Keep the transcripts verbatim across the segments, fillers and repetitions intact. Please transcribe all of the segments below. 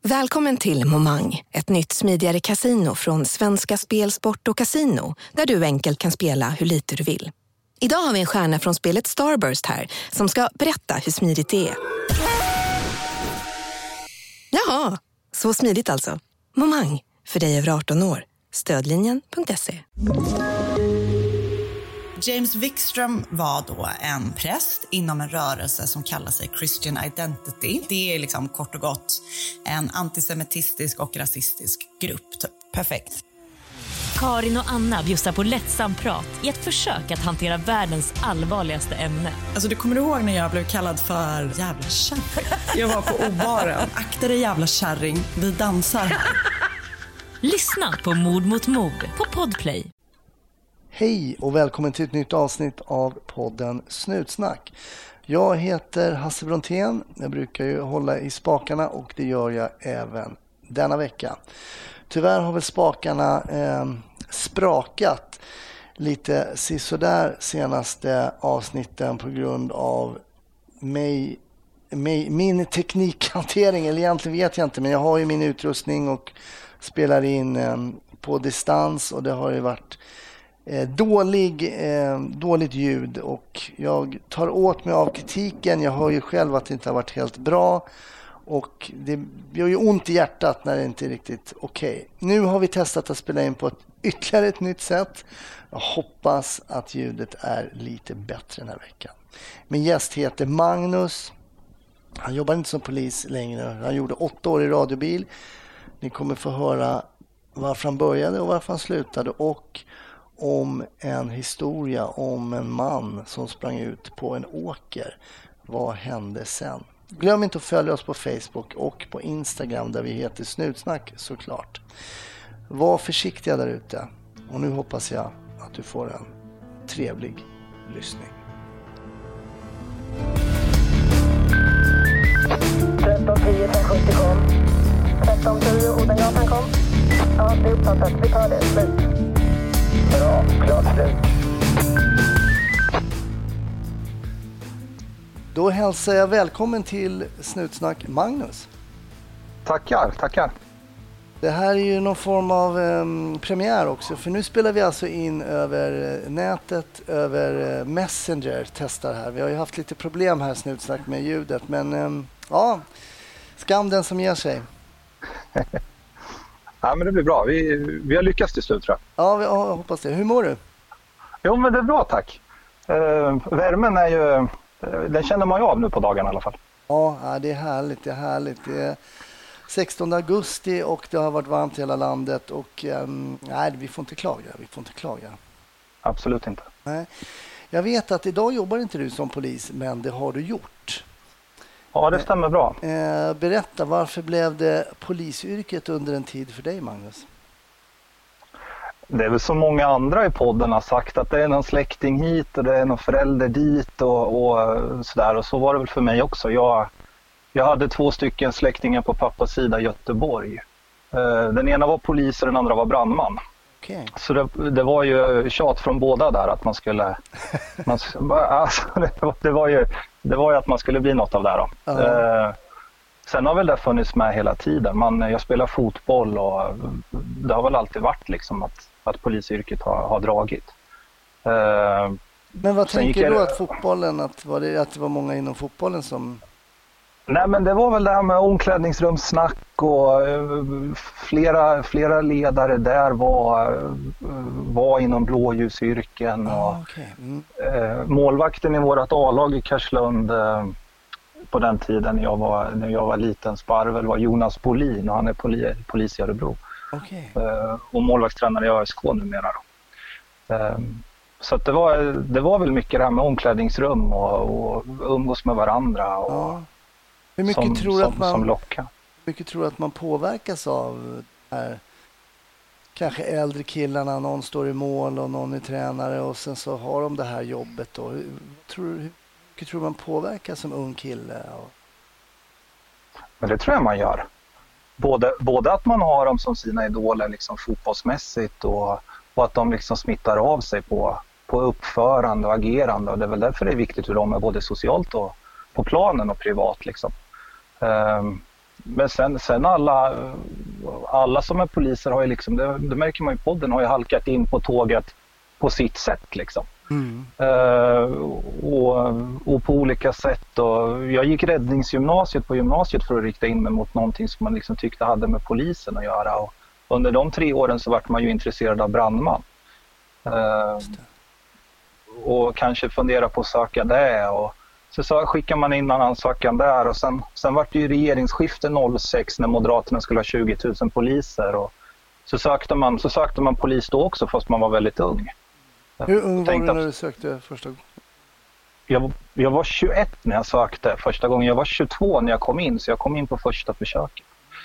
Välkommen till Momang, ett nytt smidigare casino från Svenska Spel, Sport och Casino, där du enkelt kan spela hur lite du vill. Idag har vi en stjärna från spelet Starburst här som ska berätta hur smidigt det är. Jaha, så smidigt alltså. Momang, för dig över arton år. Stödlinjen punkt se. James Wikström var då en präst inom en rörelse som kallar sig Christian Identity. Det är liksom kort och gott en antisemitistisk och rasistisk grupp. Typ. Perfekt. Karin och Anna bjussar på lättsam prat i ett försök att hantera världens allvarligaste ämne. Alltså du kommer ihåg när jag blev kallad för jävla kärring? Jag var på O-baren. Akta dig jävla kärring, vi dansar. Lyssna på Mord mot mord på Podplay. Hej och välkommen till ett nytt avsnitt av podden Snutsnack. Jag heter Hasse Brontén. Jag brukar ju hålla i spakarna och det gör jag även denna vecka. Tyvärr har väl spakarna eh, sprakat lite sisådär senaste avsnitten på grund av mig, mig, min teknikhantering. Eller egentligen vet jag inte, men jag har ju min utrustning och spelar in eh, på distans och det har ju varit eh, dålig, eh, dåligt ljud och jag tar åt mig av kritiken. Jag hör ju själv att det inte har varit helt bra. Och det gör ju ont i hjärtat när det inte är riktigt okej. Okay. Nu har vi testat att spela in på ett ytterligare ett nytt sätt. Jag hoppas att ljudet är lite bättre den här veckan. Min gäst heter Magnus. Han jobbar inte som polis längre. Han gjorde åtta år i radiobil. Ni kommer få höra varför han började och varför han slutade. Och om en historia om en man som sprang ut på en åker. Vad hände sen? Glöm inte att följa oss på Facebook och på Instagram där vi heter Snutsnack såklart. Var försiktiga där ute och nu hoppas jag att du får en trevlig lyssning. tretton tio femhundrasjuttio kom. tretton tio Odengatan kom. Ja, det är uppfattat. Vi tar det. Slut. Bra, klart slut. Då hälsar jag välkommen till Snutsnack Magnus. Tackar, tackar. Det här är ju någon form av um, premiär också. För nu spelar vi alltså in över nätet, över uh, Messenger, testar här. Vi har ju haft lite problem här Snutsnack med ljudet. Men um, ja, skam den som ger sig. Ja, men det blir bra. Vi, vi har lyckats till slut tror jag. Ja, vi, ja, jag hoppas det. Hur mår du? Jo, men det är bra, tack. Uh, värmen är ju... Den känner man ju av nu på dagarna i alla fall. Ja, det är härligt, det är härligt. Det är sextonde augusti och det har varit varmt i hela landet och um, nej, vi får inte klaga, vi får inte klaga. Absolut inte. Nej. Jag vet att idag jobbar inte du som polis, men det har du gjort. Ja, det stämmer bra. Eh, berätta, varför blev det polisyrket under en tid för dig, Magnus? Det är väl så många andra i podden har sagt att det är någon släkting hit och det är någon förälder dit och, och sådär. Och så var det väl för mig också. Jag, jag hade två stycken släktingar på pappas sida i Göteborg. Den ena var polis och den andra var brandman. Okay. Så det, det var ju tjat från båda där att man skulle... man, alltså, det, var, det, var ju, det var ju att man skulle bli något av det här då. Uh-huh. Sen har väl det funnits med hela tiden. Man, jag spelar fotboll och det har väl alltid varit liksom att, att polisyrket har, har dragit. Uh, men vad tänker jag, du att fotbollen, att, var det, att det var många inom fotbollen som... Nej, men det var väl det här med omklädningsrumssnack och uh, flera, flera ledare där var, uh, var inom blåljusyrken. Och, ah, okay. mm. uh, målvakten i vårt A-lag i Karlslund uh, på den tiden när jag var, när jag var liten sparvel var Jonas Bolin och han är poli, polis i Örebro. Okay. Uh, och målvaktstränare i A S K numera då. Uh, så att det, var, det var väl mycket det här med omklädningsrum och, och umgås med varandra. Och, ja. Hur mycket som, tror som, att man, som lockar. Hur mycket tror att man påverkas av här, kanske äldre killarna, någon står i mål och någon är tränare och sen så har de det här jobbet då. Hur, tror, hur mycket tror man påverkas som ung kille? Och... Men det tror jag man gör. Både, både att man har dem som sina idoler liksom fotbollsmässigt och, och att de liksom smittar av sig på, på uppförande och agerande. Och det är väl därför det är viktigt hur de är både socialt och på planen och privat. Liksom. Um, men sen, sen alla, alla som är poliser har ju liksom, det, det märker man i podden, har ju halkat in på tåget på sitt sätt liksom. Mm. Uh, och, och på olika sätt. Och jag gick räddningsgymnasiet på gymnasiet för att rikta in mig mot någonting som man liksom tyckte hade med polisen att göra. Och under de tre åren så vart man ju intresserad av brandman. Uh, och kanske fundera på att söka det. Och så, så skickar man in en ansökan där. Och sen, sen vart det ju regeringsskifte noll sex när Moderaterna skulle ha tjugo tusen poliser. Och så, sökte man, så sökte man polis då också fast man var väldigt ung. Hur ung var du när du sökte första gången? Jag, jag var tjugoett när jag sökte första gången. Jag var tjugotvå när jag kom in, så jag kom in på första försöket.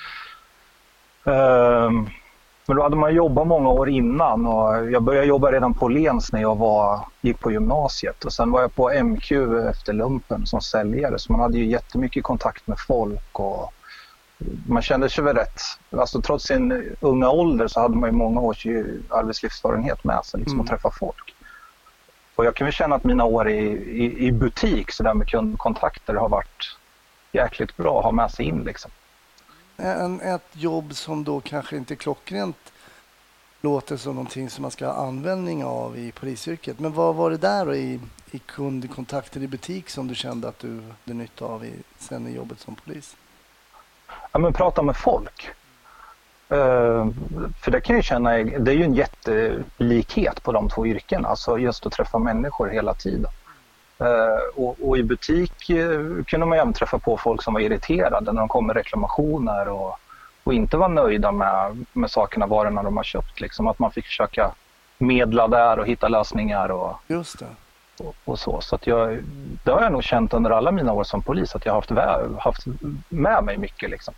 Um, men då hade man jobbat många år innan och jag började jobba redan på Lens när jag var, gick på gymnasiet. Och sen var jag på M Q efter lumpen som säljare, så man hade ju jättemycket kontakt med folk och man kände sig väl rätt, alltså trots sin unga ålder så hade man ju många års arbetslivserfarenhet med sig liksom, mm. att träffa folk. Och jag kan väl känna att mina år i, i, i butik så där med kundkontakter har varit jäkligt bra att ha med sig in liksom. En, ett jobb som då kanske inte klockrent låter som någonting som man ska ha användning av i polisyrket. Men vad var det där då i, i kundkontakter i butik som du kände att du hade nytta av i, sen i jobbet som polis? Ja, men prata med folk. Uh, för det kan jag känna, det är ju en jättelikhet på de två yrkena. Alltså just att träffa människor hela tiden. Uh, och, och i butik uh, kunde man även träffa på folk som var irriterade när de kom med reklamationer och, och inte var nöjda med, med sakerna, varorna de har köpt. Liksom. Att man fick försöka medla där och hitta lösningar. Och, just det. Och, och så. Så att jag, det har jag nog känt under alla mina år som polis, att jag har haft, haft med mig mycket liksom.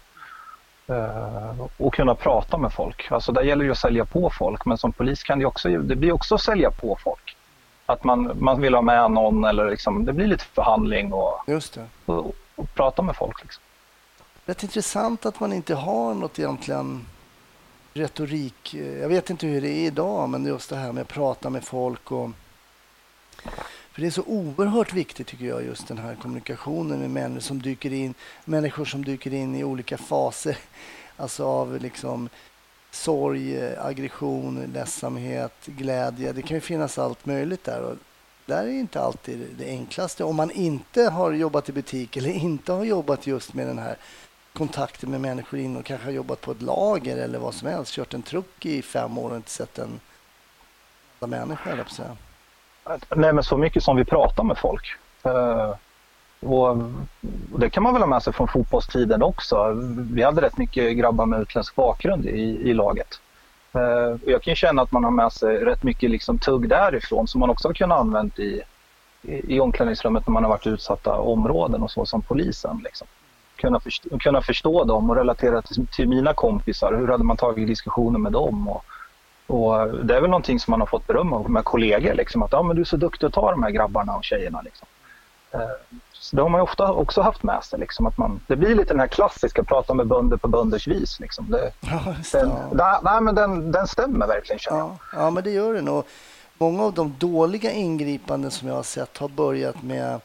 Uh, och kunna prata med folk. Alltså där gäller det att sälja på folk, men som polis kan det också, det blir också att sälja på folk. Att man, man vill ha med någon eller liksom, det blir lite förhandling och, just det. och, och prata med folk liksom. Det är intressant att man inte har något egentligen retorik. Jag vet inte hur det är idag, men just det här med att prata med folk och för det är så oerhört viktigt tycker jag, just den här kommunikationen med människor som dyker in, människor som dyker in i olika faser, alltså av liksom sorg, aggression, ledsamhet, glädje. Det kan ju finnas allt möjligt där och där är inte alltid det enklaste. Om man inte har jobbat i butik eller inte har jobbat just med den här kontakten med människor in och kanske har jobbat på ett lager eller vad som helst, kört en truck i fem år och inte sett en människa, eller på så här. Nej, men så mycket som vi pratar med folk. Uh, och, och det kan man väl ha med sig från fotbollstiden också. Vi hade rätt mycket grabbar med utländsk bakgrund i, i laget. Uh, och jag kan känna att man har med sig rätt mycket liksom tugg därifrån som man också har kunnat använda i, i, i omklädningsrummet när man har varit i utsatta områden och så som polisen. Liksom. Kunna, förstå, kunna förstå dem och relatera till, till mina kompisar. Hur hade man tagit diskussioner med dem och Och det är väl någonting som man har fått beröm av med kollegor. Liksom, att ja, men du är så duktig att ta de här grabbarna och tjejerna. Liksom. Så det har man ju ofta också haft med sig. Liksom, att man, det blir lite den här klassiska prata med bönder på bönders vis. Liksom. Det, ja, den, da, nej, men den, den stämmer verkligen. Ja, ja, men det gör den. Och många av de dåliga ingripanden som jag har sett har börjat med,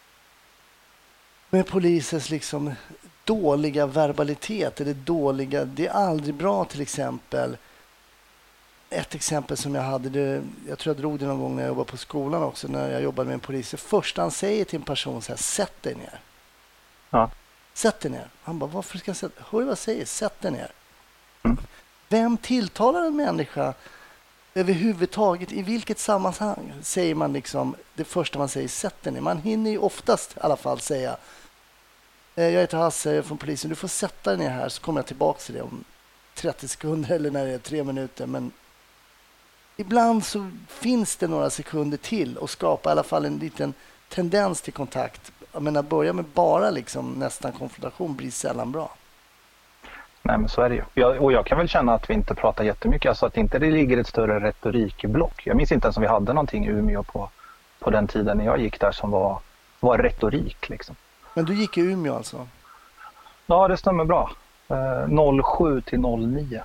med polisens liksom, dåliga verbalitet. Eller dåliga, det är aldrig bra till exempel. Ett exempel som jag hade, det, jag tror jag drog det någon gång när jag jobbade på skolan också, när jag jobbade med en polis. Det första han säger till en person så här, sätt dig ner. Ja. Sätt dig ner. Han bara, varför ska jag sätta? Hör du vad jag säger? Sätt dig ner. Mm. Vem tilltalar en människa överhuvudtaget? I vilket sammanhang säger man liksom, det första man säger, sätt dig ner. Man hinner ju oftast i alla fall säga, jag heter Hasse, jag är från polisen, du får sätta dig ner här så kommer jag tillbaka till det om trettio sekunder eller när det är tre minuter, men ibland så finns det några sekunder till och skapa i alla fall en liten tendens till kontakt. Jag menar, börja med bara liksom nästan konfrontation blir sällan bra. Nej, men så är det ju. Jag, och jag kan väl känna att vi inte pratar jättemycket, alltså att inte det ligger ett större retorikblock. Jag minns inte ens om vi hade någonting i Umeå på, på den tiden när jag gick där som var, var retorik. Liksom. Men du gick i Umeå alltså? Ja, det stämmer bra. Eh, noll sju till noll nio.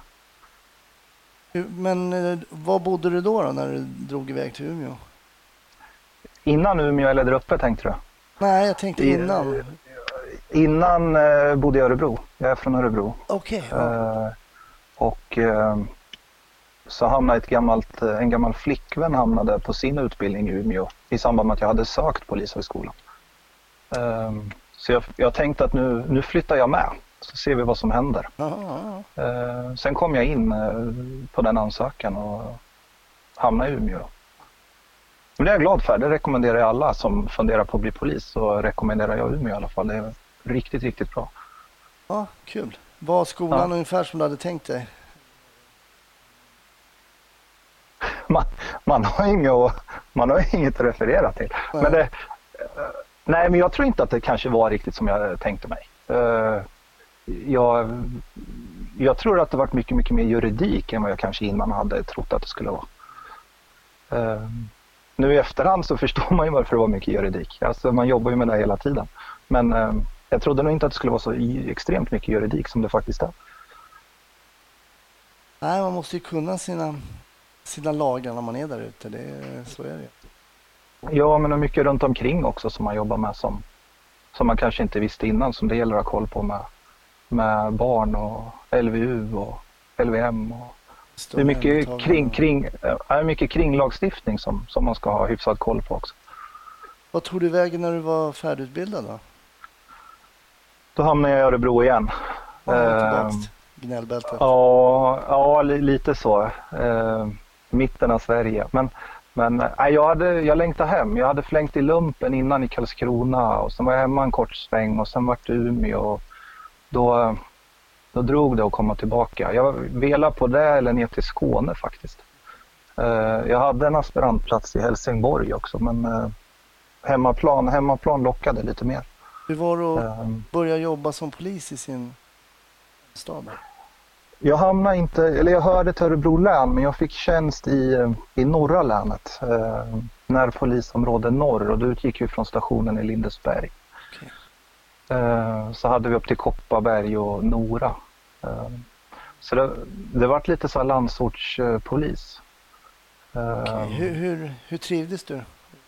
Men eh, var bodde du då, då när du drog iväg till Umeå? Innan Umeå eller där uppe tänkte du? Nej, jag tänkte innan. Innan eh, bodde jag i Örebro. Jag är från Örebro. Okej. Okay, ja. eh, och eh, så hamnade ett gammalt, en gammal flickvän hamnade på sin utbildning i Umeå i samband med att jag hade sökt polishögskolan. Eh, så jag, jag tänkte att nu, nu flyttar jag med. Så ser vi vad som händer. Aha. Eh, sen kom jag in eh, på den ansökan och hamnade i Umeå. Men det är jag glad för. Det rekommenderar jag alla som funderar på att bli polis. Så rekommenderar jag Umeå i alla fall. Det är riktigt, riktigt bra. Ja, kul. Var skolan ja. ungefär som du hade tänkt dig? Man, man, har inget, man har inget att referera till. Nej. Men det, nej, men jag tror inte att det kanske var riktigt som jag tänkte mig. Uh, jag, jag tror att det varit mycket, mycket mer juridik än vad jag kanske innan hade trott att det skulle vara. Uh, nu i efterhand så förstår man ju varför det var mycket juridik. Alltså man jobbar ju med det hela tiden. Men uh, jag trodde nog inte att det skulle vara så extremt mycket juridik som det faktiskt är. Nej, man måste ju kunna sina, sina lagar när man är där ute. Det, så är det. Ja, men det är mycket runt omkring också som man jobbar med som, som man kanske inte visste innan. Som det gäller att ha koll på med, med barn och L V U och L V M. Och det är mycket kring, kring, är mycket kringlagstiftning som, som man ska ha hyfsad koll på också. Vad tog du vägen när du var färdigutbildad då? Då hamnade jag i Örebro igen. Ja, gnällbältet. Ja, ja, lite så. Eh, mitten av Sverige. Men, men nej, jag, hade, jag längtade hem. Jag hade flängt i lumpen innan i Karlskrona. Och sen var jag hemma en kort sväng. Och sen var det Umeå. Och då, då drog det att komma tillbaka. Jag velade på det eller ner till Skåne faktiskt. Eh, jag hade en aspirantplats i Helsingborg också. Men eh, hemmaplan, hemmaplan lockade lite mer. Hur var det att um, börja jobba som polis i sin stad? Jag hamnade inte, eller jag hörde till Örebro län, men jag fick tjänst i, i norra länet. Eh, när polisområde norr, och då utgick vi från stationen i Lindesberg. Okay. Eh, så hade vi upp till Kopparberg och Nora. Eh, så det, det var lite så här landsortspolis. Eh, okay. hur, hur, hur trivdes du?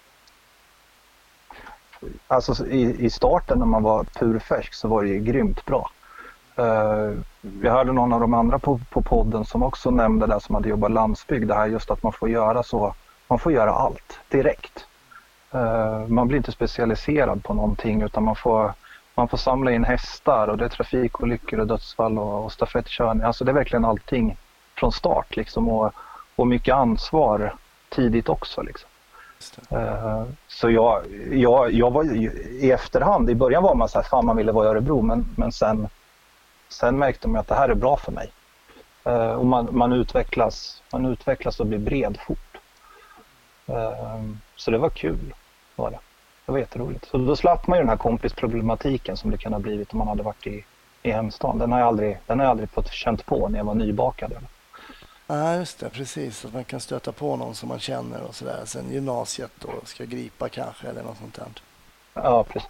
Alltså i, i starten när man var purfärsk så var det ju grymt bra. Uh, jag hörde någon av de andra på, på podden som också nämnde det som hade jobbat landsbygd. Det här just att man får göra så, man får göra allt direkt. Uh, man blir inte specialiserad på någonting utan man får, man får samla in hästar och det är trafikolyckor och dödsfall och, och stafettkörning. Alltså det är verkligen allting från start liksom och, och mycket ansvar tidigt också liksom. Uh, så jag, jag, jag var i efterhand, i början var man så här, fan man ville vara i Örebro, men, men sen, sen märkte man att det här är bra för mig. Uh, och man, man, utvecklas, man utvecklas och blir bred fort. Uh, så det var kul. Var det. det var jätteroligt. Så då slapp man ju den här kompisproblematiken som det kan ha blivit om man hade varit i, i hemstaden. Den har jag aldrig, den har jag aldrig fått känt på när jag var nybakad. Eller? Ja, just det. Precis. Att man kan stöta på någon som man känner och sådär. Sen gymnasiet då ska gripa kanske eller något sånt där. Ja, precis.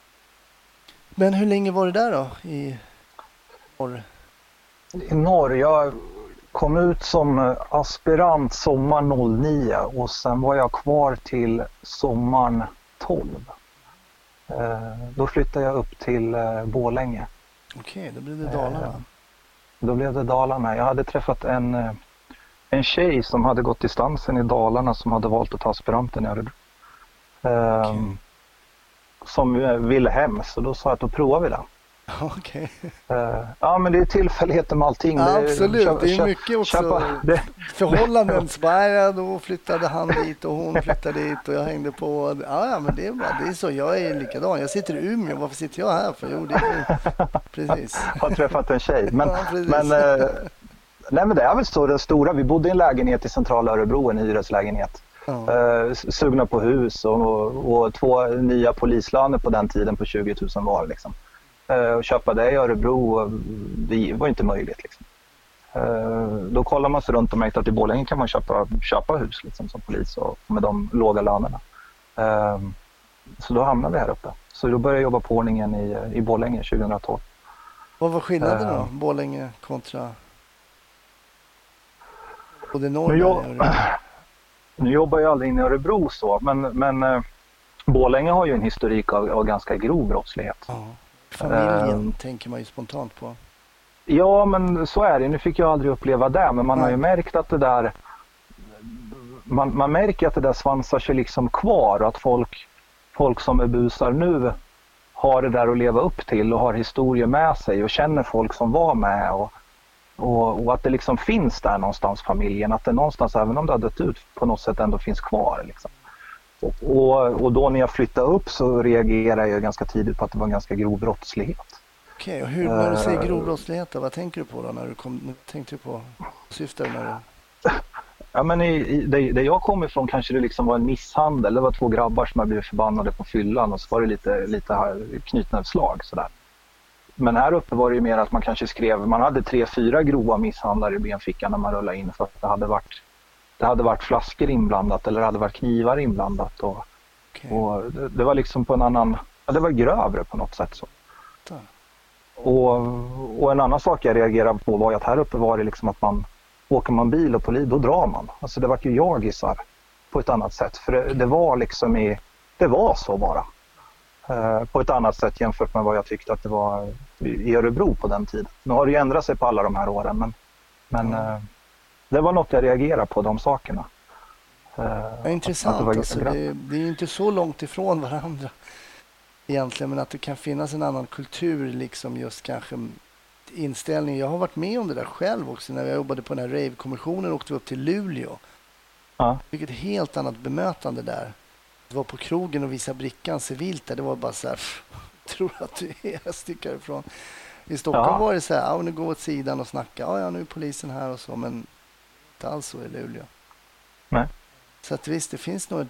Men hur länge var det där då i norr? I norr? Jag kom ut som aspirant sommar noll nio och sen var jag kvar till sommaren tolv. Eh, då flyttade jag upp till eh, Borlänge. Okej, då blev det Dalarna. Eh, Då blev det Dalarna. Jag hade träffat en, en tjej som hade gått distansen i Dalarna som hade valt att ta aspiranten i Örebro. Okay. Um, som ville hem, så då sa jag att då provar vi det. Okej. Okay. Uh, ja, men det är tillfälligheter med allting. Ja, det, absolut, köpa, det är mycket också köpa, det, förhållanden. Så bara, ja, då flyttade han dit och hon flyttade dit och jag hängde på. Ja, ja men det är bara, det är så. Jag är likadan. Jag sitter i Umeå. Varför sitter jag här? För jo, det är precis. Har träffat en tjej. Men, ja, men, uh, nej, men det är väl så det stora. Vi bodde i en lägenhet i centrala Örebro, en hyreslägenhet. Ja. Uh, sugna på hus och, och, och två nya polislöner på den tiden på tjugo tusen var liksom. Uh, och köpa det i Örebro, det var inte möjligt liksom. Uh, då kollar man sig runt och märkte att i Borlänge kan man köpa, köpa hus liksom, som polis och med de låga lönerna. Uh, så då hamnade vi här uppe. Så då började jag jobba på ordningen i, i Borlänge tjugo tolv. Vad var skillnaden uh, då? Borlänge kontra både norr nu, jag, nu jobbar jag aldrig inne i Örebro så, men, men uh, Borlänge har ju en historik av, av ganska grov brottslighet. Uh. familjen uh, tänker man ju spontant på. Ja, men så är det. Nu fick jag aldrig uppleva det, men man Nej. har ju märkt att det där man, man märker att det där svansar sig liksom kvar och att folk, folk som är busar nu har det där att leva upp till och har historier med sig och känner folk som var med och, och, och att det liksom finns där någonstans familjen, att det någonstans, även om det har dött ut, på något sätt ändå finns kvar liksom. och, och, och då när jag flyttade upp så reagerade jag ganska tidigt på att det var en ganska grov brottslighet. Okej, och hur, när du säger grov brottslighet, vad tänker du på då när du kom, tänkte du på syftar när du... Ja, men i, i, det, det jag kom ifrån kanske det liksom var en misshandel. Det var två grabbar som hade blivit förbannade på fyllan och så var det lite, lite knytnävsslag sådär. Men här uppe var det ju mer att man kanske skrev, man hade tre, fyra grova misshandlar i benfickan när man rullade in för att det hade varit, det hade varit flaskor inblandat eller det hade varit knivar inblandat och, okay. och det, det var liksom på en annan, ja, det var grövre på något sätt så. Och, och en annan sak jag reagerade på var att här uppe var det liksom att man åker man bil och polis, då drar man. Alltså det var ju jagisar på ett annat sätt. För det, det var liksom i, det var så bara. Eh, på ett annat sätt jämfört med vad jag tyckte att det var i Örebro på den tiden. Nu har det ju ändrat sig på alla de här åren, men, men eh, det var något jag reagerade på, de sakerna. Eh, ja, intressant, det, alltså, det, det är inte så långt ifrån varandra egentligen, men att det kan finnas en annan kultur liksom just kanske inställning. Jag har varit med om det där själv också när jag jobbade på den här rave-kommissionen och åkte upp till Luleå. Ja. Vilket helt annat bemötande där. Det var på krogen och visa brickan civilt där. Det var bara så här, tror att du är, jag stickar ifrån. I Stockholm ja. var det så här, ja, nu går åt sidan och snacka. Ja, ja, nu är polisen här och så, men inte alls så i Luleå. Nej. Så att visst, det finns nog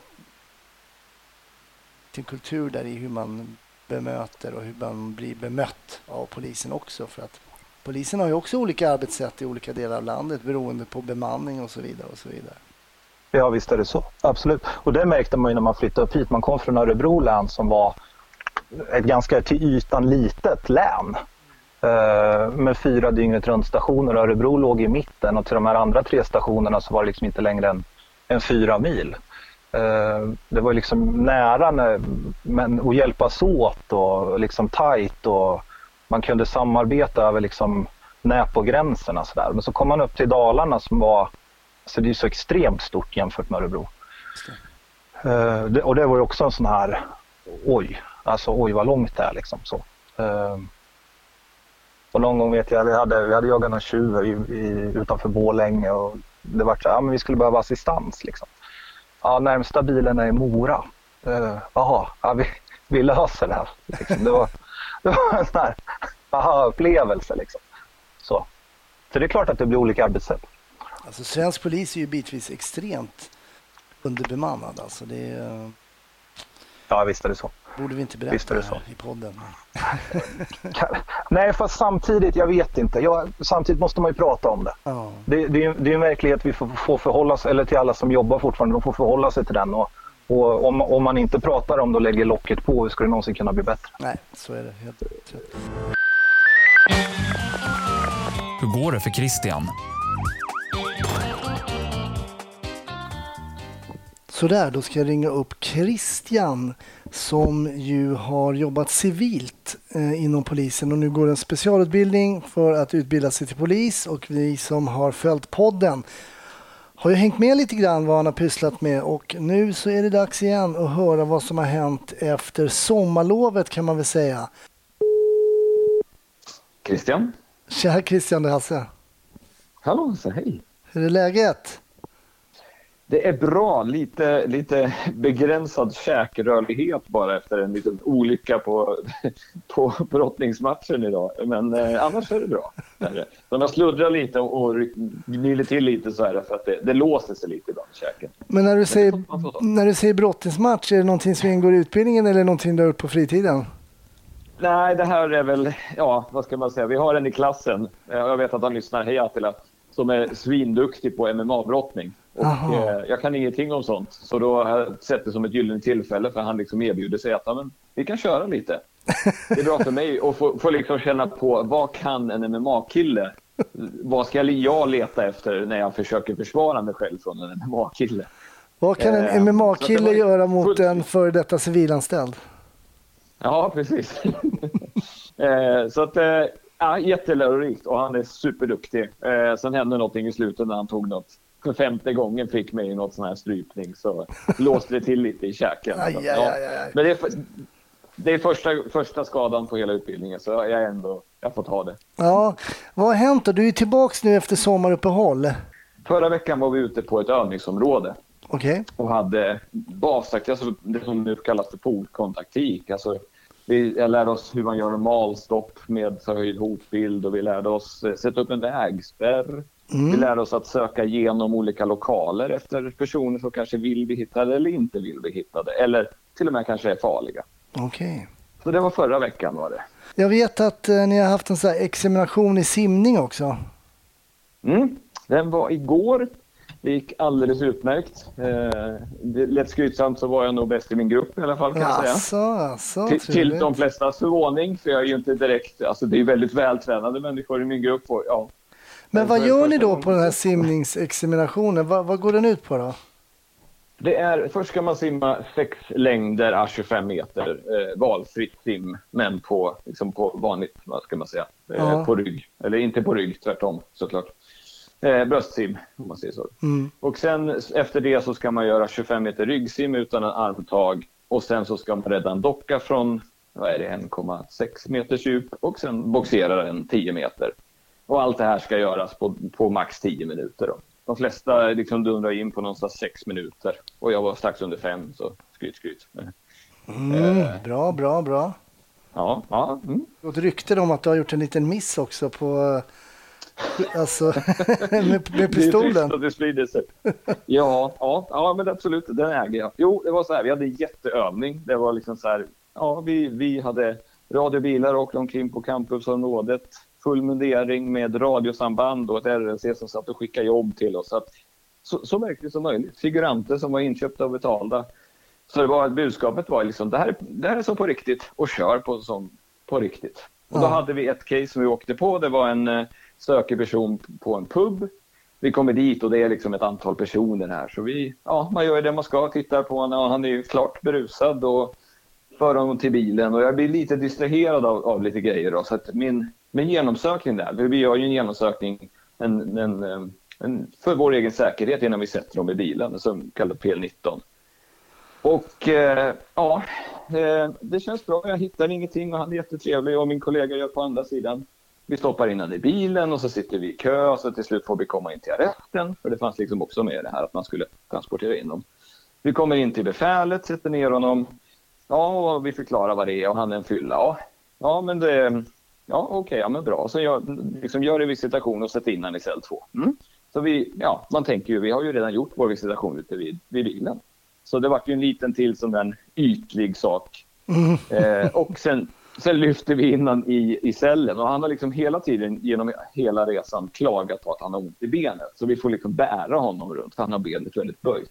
en kultur där i hur man bemöter och hur man blir bemött av polisen också, för att polisen har ju också olika arbetssätt i olika delar av landet beroende på bemanning och så vidare och så vidare. Ja, visst är det så. Absolut. Och det märkte man ju när man flyttade upp hit. Man kom från Örebro län som var ett ganska till ytan litet län eh, med fyra dygnet runt stationer. Örebro låg i mitten och till de här andra tre stationerna så var det liksom inte längre än, än fyra mil. Det var liksom nära när, men att hjälpas åt och liksom tajt och man kunde samarbeta över liksom näpogränserna så där. Men så kom man upp till Dalarna som var, alltså det är så extremt stort jämfört med Örebro. Uh, det, och det var ju också en sån här, oj, alltså oj vad långt det är liksom så. Uh, och någon gång vet jag, vi hade, vi hade jagat någon tjuv i, i, utanför Borlänge och det var så ja men vi skulle behöva assistans liksom. Ja, närmsta bilen är i Mora. Uh, aha, ja, vi, vi löser det här. Liksom. Det, var, det var en sån här aha-upplevelse. Liksom. Så. så det är klart att det blir olika arbetssätt. Alltså, svensk polis är ju bitvis extremt underbemannad. Alltså, det är, ja, visst är det så. Borde vi inte berätta visst är det så. I podden? Nej, fast samtidigt, jag vet inte. Jag, samtidigt måste man ju prata om det. Oh. Det, det, är, det är en verklighet vi får, får förhålla sig, eller till alla som jobbar fortfarande, de får förhålla sig till den. Och, och om, om man inte pratar om det och lägger locket på, hur ska det någonsin kunna bli bättre? Nej, så är det helt rätt. Hur går det för Christian? Så där, då ska jag ringa upp Christian som ju har jobbat civilt eh, inom polisen och nu går en specialutbildning för att utbilda sig till polis, och vi som har följt podden har ju hängt med lite grann vad han har pysslat med, och nu så är det dags igen att höra vad som har hänt efter sommarlovet kan man väl säga. Christian? Tja Christian, det är Hasse. Hallå, så hej. Hur är läget? Det är bra, lite, lite begränsad käkrörlighet bara efter en liten olycka på, på brottningsmatchen idag. Men eh, annars är det bra. Så jag sluddrar lite och, och gniler till lite så här för att det, det låser sig lite ibland i käken. Men när du, säger, när du säger brottningsmatch, är det någonting som ingår i utbildningen eller någonting du har gjort på fritiden? Nej, det här är väl, ja vad ska man säga, vi har en i klassen. Jag vet att han lyssnar, hej Attila, som är svinduktig på M M A-brottning. Och eh, jag kan ingenting om sånt. Så då har jag sett det som ett gyllene tillfälle för han liksom erbjuder sig att ja, men, vi kan köra lite. Det är bra för mig att få, få liksom känna på vad kan en M M A-kille? Vad ska jag leta efter när jag försöker försvara mig själv från en M M A-kille? Vad kan en eh, M M A-kille göra mot fullt... en för detta civilanställd? Ja, precis. Eh, så att, eh, ja, jättelärorikt och han är superduktig. Eh, sen hände någonting i slutet när han tog något. För femte gången fick mig i något sån här strypning så låste det till lite i käken. Aj, aj, aj, aj. Men det är, det är första, första skadan på hela utbildningen så jag är ändå, jag får ta det. Ja, vad har hänt då? Du är tillbaka nu efter sommaruppehåll. Förra veckan var vi ute på ett övningsområde. Okay. Och hade basakt, alltså det som nu kallas för polkontaktik. Alltså, vi jag lärde oss hur man gör en malstopp med förhöjd hotbild och vi lärde oss sätta upp en vägspärr. Mm. Vi lärde oss att söka igenom olika lokaler efter personer som kanske vill bli hittade eller inte vill bli hittade. Eller till och med kanske är farliga. Okej. Okay. Så det var förra veckan var det. Jag vet att eh, ni har haft en sån här examination i simning också. Mm, den var igår. Det gick alldeles utmärkt. Eh, lätt skrytsamt så var jag nog bäst i min grupp i alla fall kan jag säga. Asså, asså, till, till de flestas förvåning, för jag är ju inte direkt, alltså det är väldigt vältränade människor i min grupp. Och, ja. Men vad gör ni då på den här simningsexaminationen? Vad, vad går den ut på då? Det är, först ska man simma sex längder à tjugofem meter, eh, valfritt sim, men på, liksom på vanligt, vad ska man säga, eh, ja. på rygg. Eller inte på rygg, tvärtom såklart. Eh, bröstsim, om man säger så. Mm. Och sen efter det så ska man göra tjugofem meter ryggsim utan en armtag. Och sen så ska man rädda en docka från, vad är det, en komma sex meters djup. Och sen boxera den tio meter. Och allt det här ska göras på, på max tio minuter då. De flesta liksom dundrar in på någonstans sex minuter. Och jag var strax under fem, så skryt, skryt. Mm, eh. Bra, bra, bra. Ja, ja. Mm. Och ett rykte om att du har gjort en liten miss också på... Alltså, med, med pistolen. Det, det sprider sig. Ja, ja, ja, men absolut, den äger jag. Jo, det var så här, vi hade en jätteövning. Det var liksom så här, ja, vi, vi hade radiobilar och omkring på campusområdet. Full mundering med radiosamband och ett R L C som satt och skickade jobb till oss. Så, att, så, så verkligt som möjligt. Figuranter som var inköpta och betalda. Så det var, budskapet var liksom, det här, det här är så på riktigt och kör på, som, på riktigt. Och då ja. hade vi ett case som vi åkte på. Det var en sökeperson på en pub. Vi kommer dit och det är liksom ett antal personer här. Så vi, ja, man gör det man ska. Tittar på honom och han är ju klart berusad och för honom till bilen. Och jag blir lite distraherad av, av lite grejer då. Så att min, min genomsökning där, vi gör ju en genomsökning en, en, en, för vår egen säkerhet innan vi sätter dem i bilen som kallas P L nitton. Och eh, ja, eh, det känns bra. Jag hittar ingenting och han är jättetrevlig och min kollega gör på andra sidan. Vi stoppar in han i bilen och så sitter vi i kö och så till slut får vi komma in till arresten. För det fanns liksom också med det här att man skulle transportera in dem. Vi kommer in till befälet, sätter ner honom. Ja, och vi förklarar vad det är och han är en fylla. Ja, ja men det... Ja, okej, okay, ja men bra. Så jag liksom gör en visitation och sätter in han i cell två. Mm. Så vi, ja, man tänker ju, vi har ju redan gjort vår visitation ute vid, vid bilen. Så det var ju en liten till som en ytlig sak. Mm. Eh, och sen... Sen lyfter vi in han i, i cellen och han har liksom hela tiden genom hela resan klagat på att han har ont i benet. Så vi får liksom bära honom runt för han har benet väldigt böjt.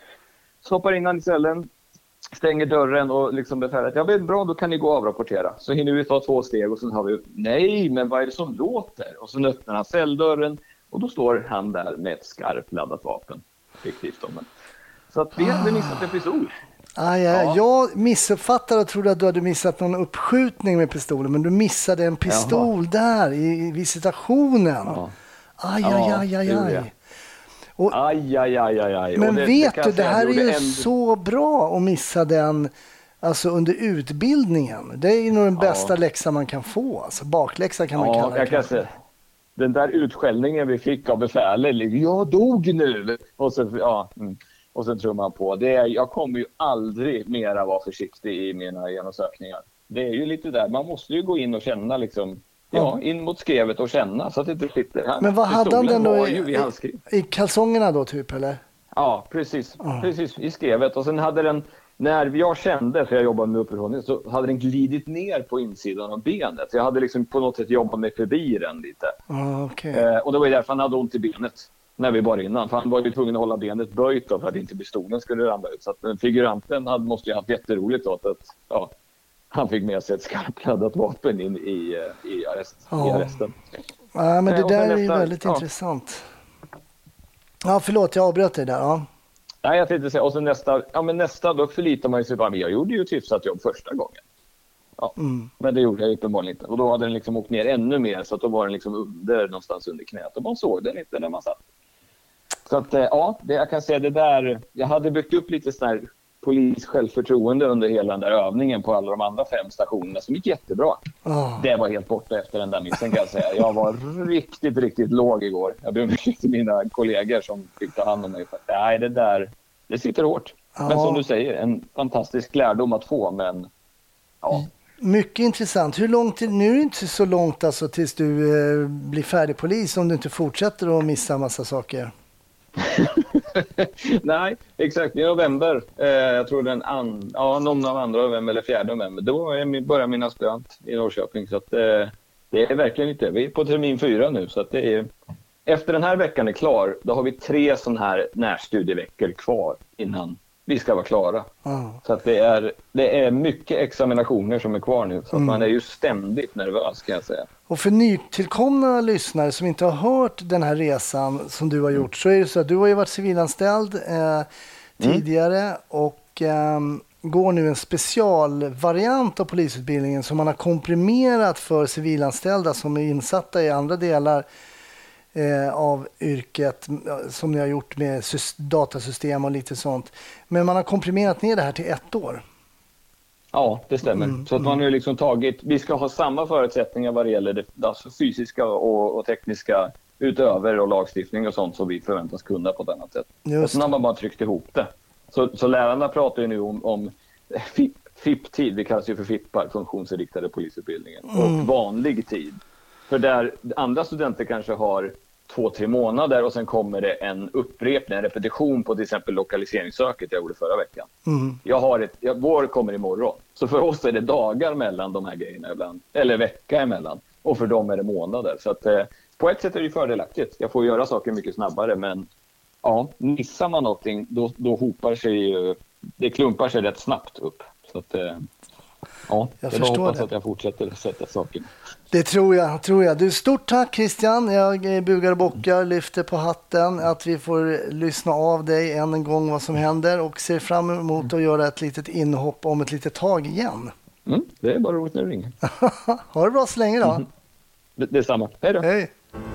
Stoppar in han i cellen, stänger dörren och liksom befälet. Ja, men bra, då kan ni gå och avrapportera. Så hinner vi ta två steg och sen har vi, nej, men vad är det som låter? Och så öppnar han celldörren och då står han där med ett skarpt laddat vapen. Fiktivt om. Så att vi hade missat en pistol. Ah, ja. Ja. Jag missuppfattade och trodde att du hade missat någon uppskjutning med pistolen, men du missade en pistol Jaha. där i visitationen. Ja. Aj, aj, aj, aj, aj. Och, aj, aj, aj, aj, aj. Men det, vet det du, det här är ju en... så bra att missa den alltså under utbildningen. Det är ju nog den ja. bästa läxan man kan få. Alltså bakläxa kan man ja, kalla det. Jag kan säga. Den där utskällningen vi fick av befälet, jag dog nu. Och så, ja... Mm. Och sen tror man på, det är, jag kommer ju aldrig mera vara försiktig i mina genomsökningar. Det är ju lite där, man måste ju gå in och känna liksom, ja, in mot skrevet och känna så att det inte sitter här. Men vad hade han den då i, i, i kalsongerna då typ eller? Ja, precis, oh. precis i skrevet. Och sen hade den, när jag kände, för jag jobbade med uppehållning, så hade den glidit ner på insidan av benet. Jag hade liksom på något sätt jobbat mig förbi den lite. Oh, okay. eh, och det var ju därför han hade ont i benet. När vi var innan. För han var ju tvungen att hålla benet böjt då, för att inte pistolen skulle ramla ut. Så att figuranten hade, måste ju ha haft jätteroligt åt att ja, han fick med sig ett skarpladdat vapen in i, i, arrest, ja. i arresten. Ja, men det där är ju väldigt ja. intressant. Ja, förlåt, jag avbröt dig där. Ja. Nej, jag tänkte säga. Och sen nästa, ja, men nästa, då förlitar man sig på att jag gjorde ju ett hyfsat jobb första gången. Ja. Mm. Men det gjorde jag uppenbarligen inte. Och då hade den liksom åkt ner ännu mer, så att då var den liksom under, någonstans under knät. Och man såg den inte när man satt. Så att ja, det, jag kan säga det där. Jag hade byggt upp lite sån här polis självförtroende under hela den där övningen på alla de andra fem stationerna som gick jättebra. Oh. Det var helt borta efter den där missen, kan jag säga. Jag var riktigt, riktigt låg igår. Jag ber om ursäkt till mina kollegor som fick ta hand om mig. Nej, det där, det sitter hårt. Oh. Men som du säger, en fantastisk lärdom att få, men ja. Mycket intressant. Hur långt, nu är det inte så långt alltså tills du eh, blir färdig polis om du inte fortsätter att missa massa saker. Nej, exakt. I november, eh, jag tror den an- ja, någon av andra november eller fjärde november, då börjar min aspirant i Norrköping. Så att, eh, det är verkligen inte. Vi är på termin fyra nu, så att det är, efter den här veckan är klar, då har vi tre sådana här närstudieveckor kvar innan vi ska vara klara. Mm. Så att det är, det är mycket examinationer som är kvar nu, så att mm. man är ju ständigt nervös, kan jag säga. Och för nytillkomna lyssnare som inte har hört den här resan som du har gjort, mm. så är det så att du har ju varit civilanställd eh, tidigare mm. och eh, går nu en specialvariant av polisutbildningen som man har komprimerat för civilanställda som är insatta i andra delar eh, av yrket som ni har gjort med datasystem och lite sånt. Men man har komprimerat ner det här till ett år. Ja, det stämmer. Mm, så att man har liksom tagit, vi ska ha samma förutsättningar vad det gäller det alltså fysiska och, och tekniska utöver och lagstiftning och sånt som vi förväntas kunna på ett annat sätt. Och så har man bara tryckt ihop det. Så, så lärarna pratar ju nu om, om F I P-tid, vi kallas ju för F I P-ar, funktionsinriktade polisutbildningen, mm. och vanlig tid. För där andra studenter kanske har två, tre månader och sen kommer det en upprepning, en repetition på till exempel lokaliseringssöket jag gjorde förra veckan. Mm. Jag har ett, jag, vår kommer imorgon. Så för oss är det dagar mellan de här grejerna ibland, eller vecka emellan. Och för dem är det månader. Så att eh, på ett sätt är det fördelaktigt. Jag får göra saker mycket snabbare, men ja, missar man någonting, då, då hopar sig ju, det klumpar sig rätt snabbt upp. Så att eh, ja, jag, jag hoppas det. Att jag fortsätter sätta saker. Det tror jag, tror jag. Du, stort tack Christian. Jag bugar och bockar, lyfter på hatten att vi får lyssna av dig än en gång vad som händer och ser fram emot att göra ett litet inhopp om ett litet tag igen. Mm, det är bara roligt när du ringer. Ha det bra så länge då. Mm. Det, det är samma. Hej då. Hej.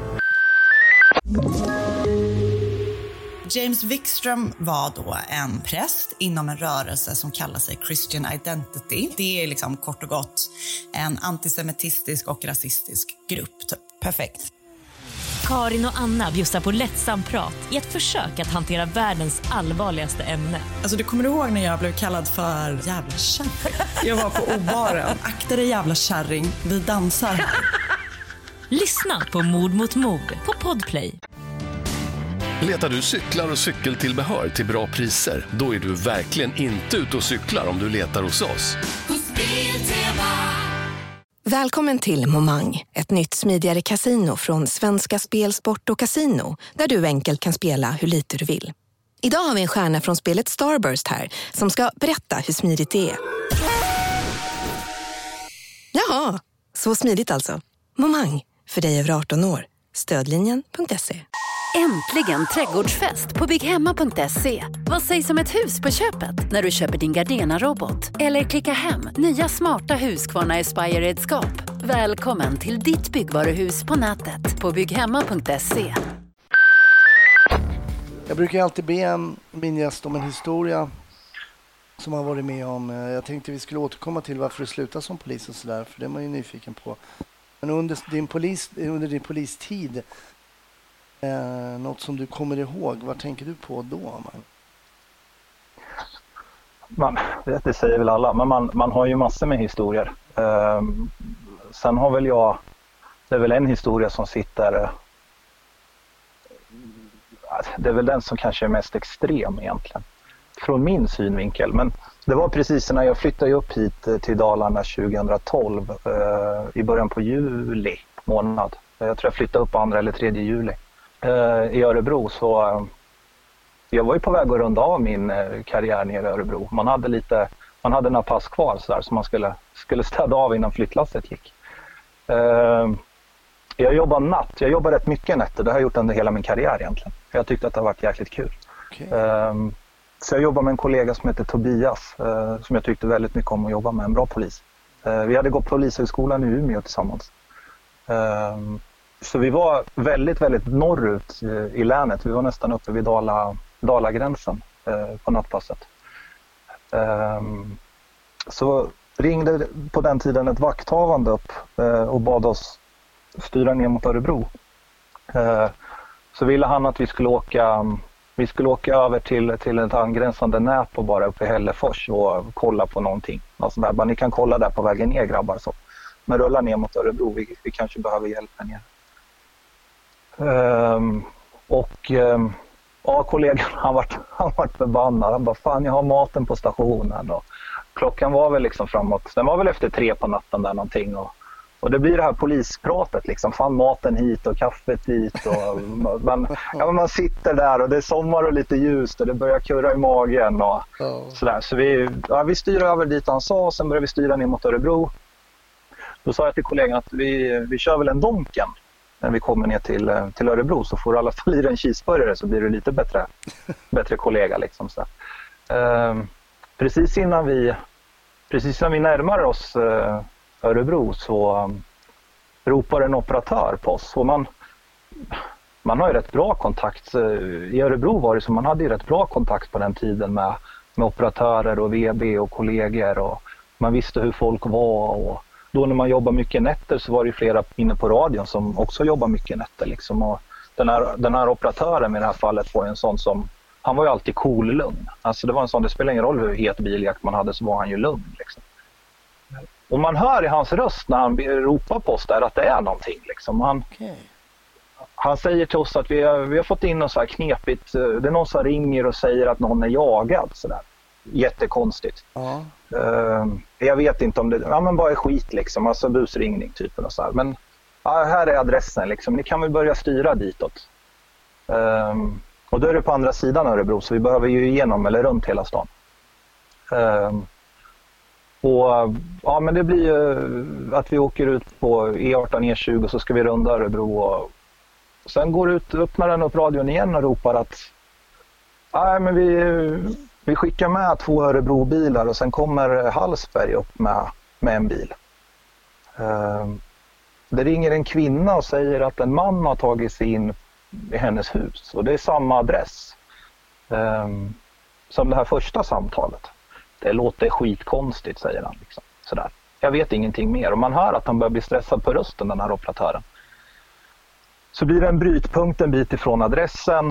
James Wikström var då en präst inom en rörelse som kallar sig Christian Identity. Det är liksom kort och gott en antisemitistisk och rasistisk grupp. Typ. Perfekt. Karin och Anna bjussar på lättsam prat i ett försök att hantera världens allvarligaste ämne. Alltså, du kommer ihåg när jag blev kallad för jävla kärring? Jag var på O-baren. Akta dig jävla kärring, vi dansar. Lyssna på Mord mot mord på Podplay. Letar du cyklar och cykeltillbehör till bra priser? Då är du verkligen inte ute och cyklar om du letar hos oss. Välkommen till Momang, ett nytt smidigare kasino från Svenska Spel, Sport och Casino, där du enkelt kan spela hur lite du vill. Idag har vi en stjärna från spelet Starburst här som ska berätta hur smidigt det är. Jaha, så smidigt alltså. Momang, för dig över arton år. Stödlinjen punkt se. Äntligen trädgårdsfest på bygghemma punkt se. Vad sägs om ett hus på köpet när du köper din Gardena-robot? Eller klicka hem nya smarta Husqvarna Aspire-redskap. Välkommen till ditt byggvaruhus på nätet på bygghemma punkt se. Jag brukar alltid be min gäst om en historia som har varit med om. Jag tänkte vi skulle återkomma till varför du slutade som polis och sådär, för det är man ju nyfiken på. Men under din, polis, under din polistid, Eh, något som du kommer ihåg, vad tänker du på då? Man? Man, det säger väl alla, men man, man har ju massor med historier. Eh, sen har väl jag, det är väl en historia som sitter, eh, det är väl den som kanske är mest extrem egentligen, från min synvinkel. Men det var precis när jag flyttade upp hit till Dalarna tjugohundratolv, eh, i början på juli månad. Jag tror jag flyttade upp andra eller tredje juli. I Örebro, så jag var ju på väg att runda av min karriär nere i Örebro. Man hade lite, man hade några pass kvar så där som man skulle, skulle städa av innan flyttlasset gick. Jag jobbar natt, jag jobbar rätt mycket nätter, det har jag gjort under hela min karriär egentligen. Jag tyckte att det har varit jäkligt kul. Okay. Så jag jobbar med en kollega som heter Tobias, som jag tyckte väldigt mycket om att jobba med, en bra polis. Vi hade gått på Polishögskolan i Umeå tillsammans. Så vi var väldigt, väldigt norrut i länet. Vi var nästan uppe vid Dala, Dalagränsen på nattpasset. Så ringde på den tiden ett vakthavande upp och bad oss styra ner mot Örebro. Så ville han att vi skulle åka, vi skulle åka över till, till ett angränsande nät och bara uppe i Hällefors och kolla på någonting. Alltså där, bara, ni kan kolla där på vägen ner, grabbar. Så. Men rulla ner mot Örebro, vi, vi kanske behöver hjälp här ner. Um, och um, ja, kollegan han vart, han vart förbannad. Han bara, fan jag har maten på stationen. Och klockan var väl liksom framåt, den var väl efter tre på natten där någonting. Och, och det blir det här polispratet liksom, fan maten hit och kaffet dit. Och man, ja, man sitter där och det är sommar och lite ljust och det börjar kurra i magen och oh. sådär. Så vi, ja, vi styr över dit han sa och sen börjar vi styra ner mot Örebro. Då sa jag till kollegan att vi, vi kör väl en Donken när vi kommer ner till, till Örebro, så får du i alla fall i dig en cheeseburgare så blir du lite bättre, bättre kollega liksom så. Uh, precis innan vi precis innan vi närmar oss uh, Örebro så um, ropar en operatör på oss och man man har ju rätt bra kontakt. I Örebro var det så man hade ju rätt bra kontakt på den tiden med, med operatörer och V B och kollegor och man visste hur folk var och då när man jobbar mycket nätter så var det flera inne på radion som också jobbar mycket nätter liksom. Och den här, den här operatören i det här fallet var en sån som, han var ju alltid cool lugn. Alltså det var en sån, det spelar ingen roll hur het biljakt man hade så var han ju lugn liksom. Och man hör i hans röst när han ropar på oss där att det är någonting liksom. Han, okay. han säger till oss att vi har, vi har fått in något så här knepigt, det är någon som ringer och säger att någon är jagad sådär. Jättekonstigt. Ja. Uh, jag vet inte om det, ja men bara är skit liksom, alltså busringning typ och så här. Men ja, här är adressen liksom, ni kan väl börja styra ditåt. Uh, och då är det på andra sidan Örebro så vi behöver ju igenom eller runt hela stan. Uh, och ja men det blir ju att vi åker ut på E arton E tjugo så ska vi runda Örebro och sen går ut, öppnar den upp radion igen och ropar att nej men vi Vi skickar med två Örebro-bilar och sen kommer Hallsberg upp med, med en bil. Uh, det ringer en kvinna och säger att en man har tagit sig in i hennes hus. Och det är samma adress uh, som det här första samtalet. Det låter skitkonstigt, säger han. Liksom. Sådär. Jag vet ingenting mer. Och man hör att han börjar bli stressad på rösten, den här operatören. Så blir det en brytpunkt en bit ifrån adressen.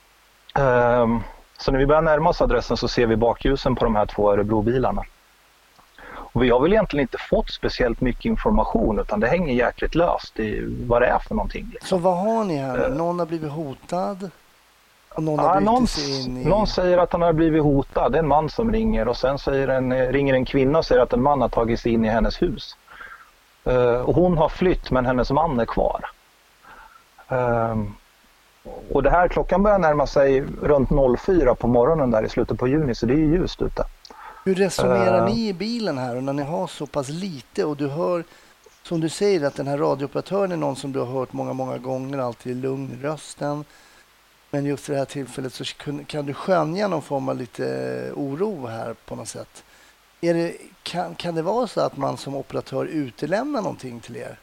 Uh, Så när vi börjar närma oss adressen så ser vi bakljusen på de här två Örebro-bilarna. Och vi har väl egentligen inte fått speciellt mycket information utan det hänger jäkligt löst i vad det är för någonting. Liksom. Så vad har ni här? Någon har blivit hotad? Och någon, har ja, någon, sig in i... någon säger att han har blivit hotad. Det är en man som ringer och sen säger en, ringer en kvinna och säger att en man har tagit sig in i hennes hus. Uh, och hon har flytt men hennes man är kvar. Uh, Och det här klockan börjar närma sig runt noll fyra på morgonen där i slutet på juni så det är ju ljust ute. Hur resonerar uh, ni i bilen här och när ni har så pass lite och du hör som du säger att den här radiooperatören är någon som du har hört många många gånger, alltid i lugn rösten. Men just i det här tillfället så kan, kan du skönja någon form av lite oro här på något sätt. Är det, kan, kan det vara så att man som operatör utelämnar någonting till er?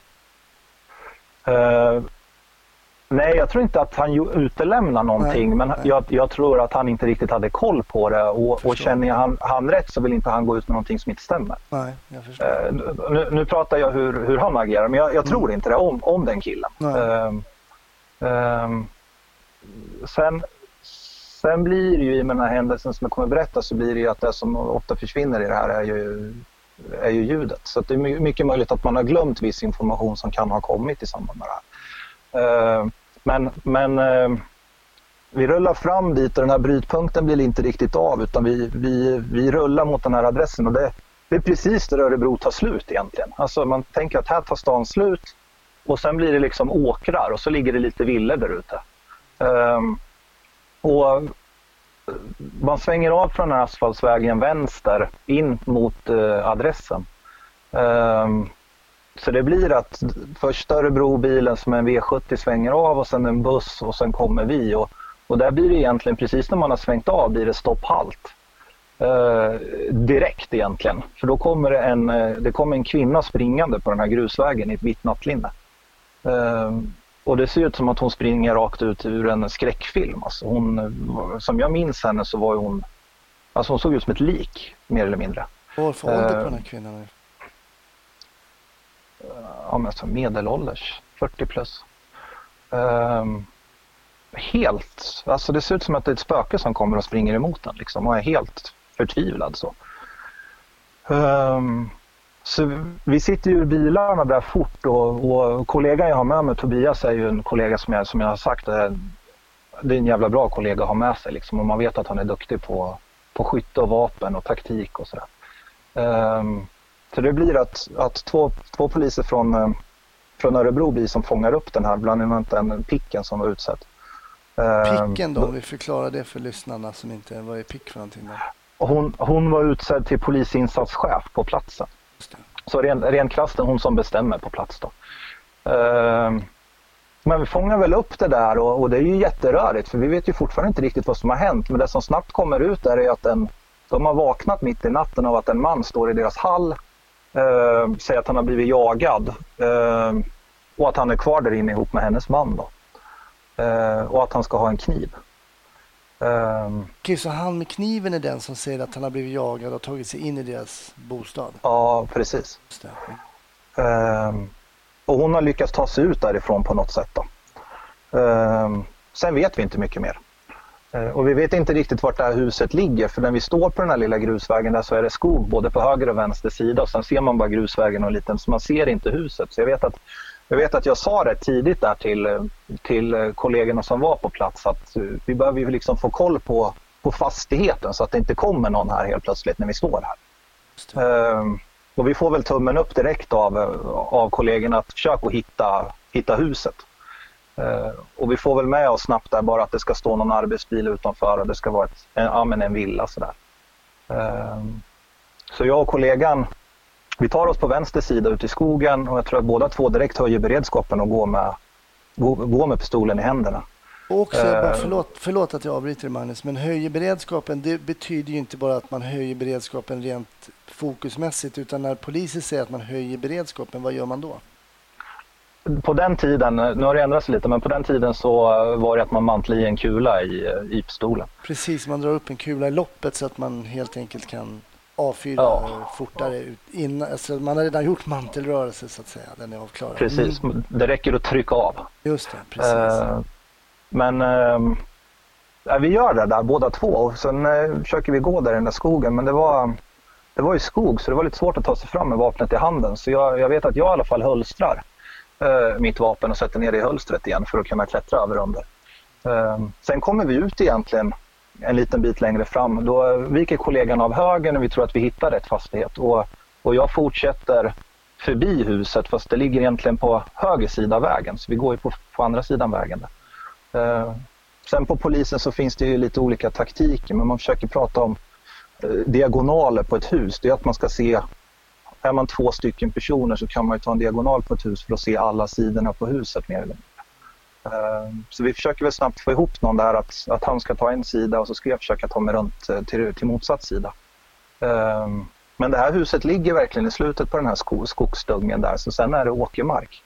Uh, Nej, jag tror inte att han utelämnar någonting, nej, men nej. Jag, jag tror att han inte riktigt hade koll på det och, och känner jag han, han rätt så vill inte han gå ut med någonting som inte stämmer. Nej, jag förstår. Uh, nu, nu pratar jag hur, hur han agerar, men jag, jag tror mm. inte det om, om den killen. Uh, uh, sen, sen blir det ju i med den här händelsen som jag kommer berätta så blir det ju att det som ofta försvinner i det här är ju, är ju ljudet. Så att det är mycket möjligt att man har glömt viss information som kan ha kommit i samband med det här. Uh, men men uh, vi rullar fram dit och den här brytpunkten blir inte riktigt av utan vi, vi, vi rullar mot den här adressen och det, det är precis där Örebro tar slut egentligen. Alltså man tänker att här tar stan slut och sen blir det liksom åkrar och så ligger det lite villor där ute. Uh, och man svänger av från den här asfaltsvägen vänster in mot uh, adressen. Uh, Så det blir att först Örebro-bilen som en V sjuttio svänger av och sen en buss och sen kommer vi. Och, och där blir det egentligen precis när man har svängt av blir det stopphalt. eh, direkt egentligen. För då kommer det en, det kommer en kvinna springande på den här grusvägen i ett vitt nattlinne. Eh, och det ser ut som att hon springer rakt ut ur en skräckfilm. Alltså hon, som jag minns henne så var hon, alltså hon såg ut som ett lik mer eller mindre. Vad var för ålder på den här kvinnan? Ja, men alltså medelålders, fyrtio plus. Um, helt, alltså det ser ut som att det är ett spöke som kommer och springer emot den liksom, och är helt förtvivlad så. Um, så vi sitter ju i bilarna där fort och, och kollegan jag har med mig, Tobias, är ju en kollega som jag, som jag har sagt, är, det är en jävla bra kollega att ha med sig liksom, och man vet att han är duktig på, på skytte och vapen och taktik och sådär. Um, så det blir att, att två, två poliser från, från Örebro blir som fångar upp den här, bland annat en picken som var utsett. Picken då, om vi förklarar det för lyssnarna som inte, vad är pick för någonting då? Hon, hon var utsedd till polisinsatschef på platsen. Så ren, ren klassen, hon som bestämmer på plats då. Uh, men vi fångar väl upp det där och, och det är ju jätterörigt för vi vet ju fortfarande inte riktigt vad som har hänt. Men det som snabbt kommer ut är att en, de har vaknat mitt i natten av att en man står i deras hall, uh, säger att han har blivit jagad uh, och att han är kvar där inne ihop med hennes man då. Uh, och att han ska ha en kniv. Um, Okej, så han med kniven är den som säger att han har blivit jagad och tagit sig in i deras bostad? Ja, precis. Um, och hon har lyckats ta sig ut därifrån på något sätt då. Um, sen vet vi inte mycket mer. Uh, och vi vet inte riktigt vart det här huset ligger, för när vi står på den här lilla grusvägen där så är det skog både på höger och vänster sida och sen ser man bara grusvägen och liten, så man ser inte huset. Så jag vet att Jag vet att jag sa det tidigt där till, till kollegorna som var på plats att vi behöver ju liksom få koll på, på fastigheten så att det inte kommer någon här helt plötsligt när vi står här. Uh, och vi får väl tummen upp direkt av, av kollegorna att försöka hitta, hitta huset. Uh, och vi får väl med oss snabbt där bara att det ska stå någon arbetsbil utanför och det ska vara ett, en, ja, men en villa sådär. Uh, så jag och kollegan, vi tar oss på vänster sida ut i skogen och jag tror att båda två direkt höjer beredskapen och går med, går, går med pistolen i händerna. Och också, uh, bara förlåt, förlåt att jag avbryter Magnus, men höjer beredskapen, det betyder ju inte bara att man höjer beredskapen rent fokusmässigt, utan när polisen säger att man höjer beredskapen, vad gör man då? På den tiden, nu har det ändrats lite, men på den tiden så var det att man mantlade i en kula i, i pistolen. Precis, man drar upp en kula i loppet så att man helt enkelt kan avfyra ja. fortare ut innan, alltså man har redan gjort mantelrörelse så att säga, den är avklarad. Precis, mm. det räcker att trycka av. Just det, precis. Uh, men uh, ja, vi gör det där båda två och sen uh, försöker vi gå där i den där skogen, men det var, det var ju skog så det var lite svårt att ta sig fram med vapnet i handen, så jag, jag vet att jag i alla fall hölstrar uh, mitt vapen och sätter ner det i hölstret igen för att kunna klättra över under. Uh, sen kommer vi ut egentligen en liten bit längre fram. Då viker kollegan av högen och vi tror att vi hittar rätt fastighet. Och, och jag fortsätter förbi huset fast det ligger egentligen på höger sida vägen. Så vi går ju på, på andra sidan vägen. Uh, sen på polisen så finns det ju lite olika taktiker, men man försöker prata om uh, diagonaler på ett hus. Det är att man ska se, är man två stycken personer så kan man ju ta en diagonal på ett hus för att se alla sidorna på huset mer eller mindre. Så vi försöker väl snabbt få ihop någon där att, att han ska ta en sida och så ska jag försöka ta mig runt till, till motsatt sida. Men det här huset ligger verkligen i slutet på den här sko, skogsdungen där, så sen är det åkermark.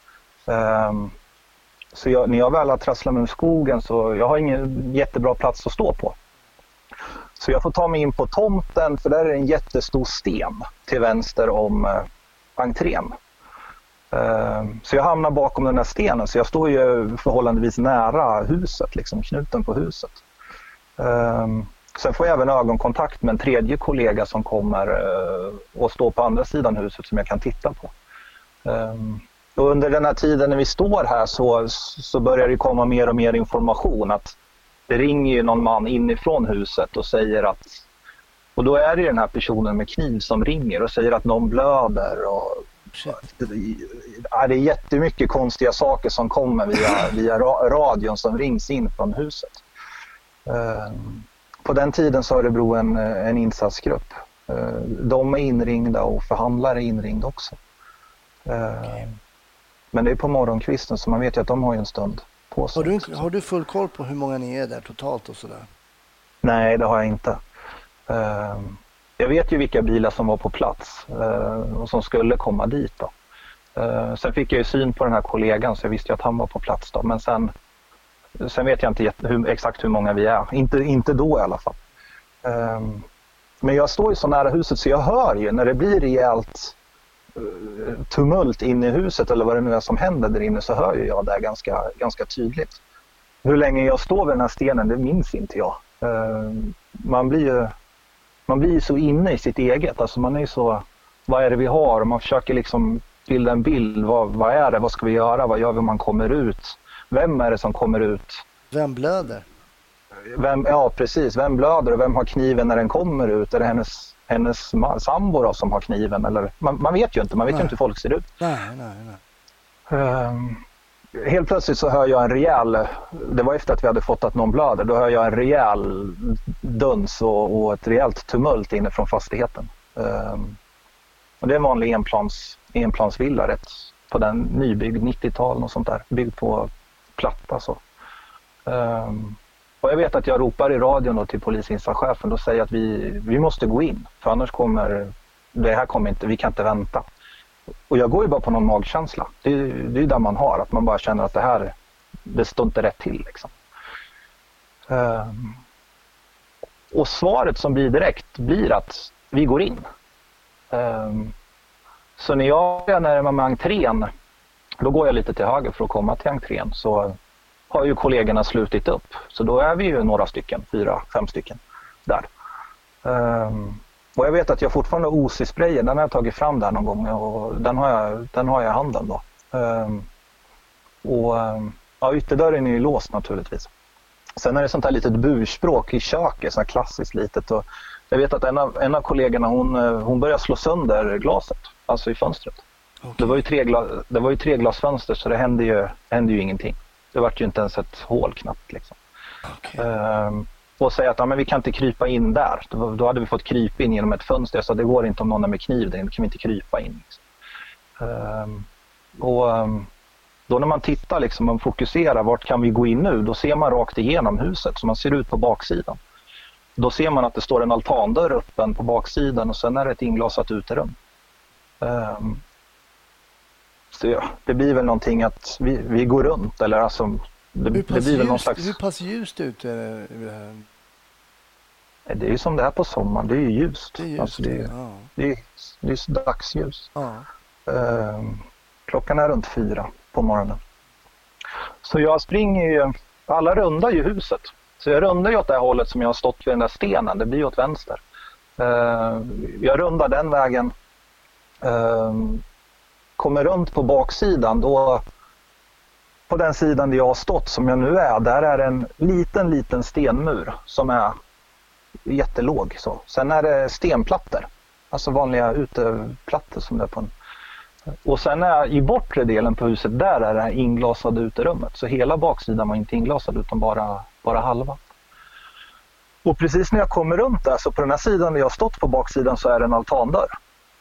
Så jag, när jag väl har trasslat mig i skogen så jag har ingen jättebra plats att stå på. Så jag får ta mig in på tomten för där är en jättestor sten till vänster om entrén. Så jag hamnar bakom den här stenen, så jag står ju förhållandevis nära huset, liksom knuten på huset. Sen får jag även ögonkontakt med en tredje kollega som kommer och står på andra sidan huset som jag kan titta på. Och under den här tiden när vi står här så, så börjar det komma mer och mer information att det ringer ju någon man inifrån huset och säger att, och då är det den här personen med kniv som ringer och säger att någon blöder och ja, det är jättemycket konstiga saker som kommer via, via radion som rings in från huset. På den tiden så har Örebro en, en insatsgrupp. De är inringda och förhandlare är inringda också. Okay. Men det är på morgonkvisten så man vet ju att de har ju en stund på sig. Har du, har du full koll på hur många ni är där totalt och sådär? Nej, det har jag inte. Uh, jag vet ju vilka bilar som var på plats uh, och som skulle komma dit då. Uh, sen fick jag ju syn på den här kollegan så jag visste ju att han var på plats då. Men sen, sen vet jag inte hur, exakt hur många vi är. Inte, inte då i alla fall. Uh, men jag står ju så nära huset så jag hör ju när det blir rejält uh, tumult inne i huset eller vad det nu är som händer där inne, så hör ju jag det ganska, ganska tydligt. Hur länge jag står vid den här stenen, det minns inte jag. Uh, man blir ju man blir så inne i sitt eget. Alltså man är så, vad är det vi har? Och man försöker liksom bilda en bild. Vad, vad är det? Vad ska vi göra? Vad gör vi om man kommer ut? Vem är det som kommer ut? Vem blöder? Vem, ja, precis. Vem blöder och vem har kniven när den kommer ut? Är det hennes, hennes sambo då som har kniven? Eller, man, man vet ju inte. Man vet nej. ju inte hur folk ser ut. Nej, nej, nej. Um, helt plötsligt så hör jag en rejäl, det var efter att vi hade fått att någon blöder, då hör jag en rejäl duns och, och ett rejält tumult inne från fastigheten. Um, och det är en vanlig enplans, enplansvilla rätt på den nybyggd nittiotal och sånt där, byggd på platta så. Um, och jag vet att jag ropar i radion då till polisinsachefen och säger att vi, vi måste gå in, för annars kommer det här kommer inte, vi kan inte vänta. Och jag går ju bara på någon magkänsla. Det är, det är där man har, att man bara känner att det här, det står inte rätt till liksom. Um, och svaret som blir direkt blir att vi går in. Um, så när jag är närmare med entrén, då går jag lite till höger för att komma till entrén, så har ju kollegorna slutit upp. Så då är vi ju några stycken, fyra, fem stycken där. Um, Och jag vet att jag fortfarande har O C-sprayen, den har jag tagit fram där någon gång och den har jag, den har jag i handen då. Um, och ja, ytterdörren är ju låst naturligtvis. Sen är det sånt här litet burspråk i köket, så här klassiskt litet. Och jag vet att en av, en av kollegorna, hon, hon började slå sönder glaset, alltså i fönstret. Okay. Det var ju tre, glas, det var ju tre glasfönster så det hände ju, hände ju ingenting. Det var ju inte ens ett hål knappt liksom. Okay. Um, och säga att ja, men vi kan inte krypa in där. Då, då hade vi fått krypa in genom ett fönster. Så det går inte om någon är med kniv. Det kan vi inte krypa in. Liksom. Um, och um, då när man tittar liksom, man fokuserar vart kan vi gå in nu. Då ser man rakt igenom huset. Så man ser ut på baksidan. Då ser man att det står en altandörr öppen på baksidan. Och sen är det ett inglasat uterum. Um, så ja, det blir väl någonting att vi, vi går runt. Eller alltså... Det, hur, pass det blir väl någon ljust, slags... hur pass ljust ute är det här? Det är ju som det här på sommaren, det är ju ljust. Det är ljust, alltså det, är, ja. det, är, det är dagsljus. Ja. Uh, klockan är runt fyra på morgonen. Så jag springer ju, alla rundar ju huset. Så jag rundar ju åt det här hållet som jag har stått vid den där stenen, det blir ju åt vänster. Uh, jag rundar den vägen. Uh, kommer runt på baksidan, då... På den sidan där jag har stått som jag nu är, där är en liten, liten stenmur som är jättelåg. Så. Sen är det stenplattor, alltså vanliga uteplattor som det är på en. Och sen är i bortre delen på huset, där är det inglasade uterummet. Så hela baksidan var inte inglasad utan bara, bara halva. Och precis när jag kommer runt där, så på den här sidan där jag har stått på baksidan, så är det en altandörr.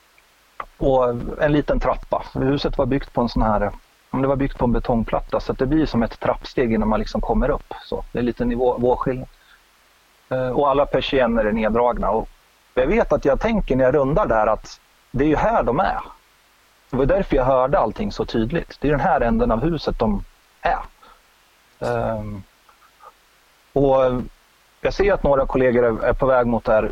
Och en liten trappa. Huset var byggt på en sån här... Om det var byggt på en betongplatta, så att det blir som ett trappsteg innan man liksom kommer upp. Så det är lite nivåskillnad. Uh, och alla persienner är neddragna. Och jag vet att jag tänker när jag rundar där att det är ju här de är. Det var därför jag hörde allting så tydligt. Det är den här änden av huset de är. Uh, och jag ser att några kollegor är på väg mot det här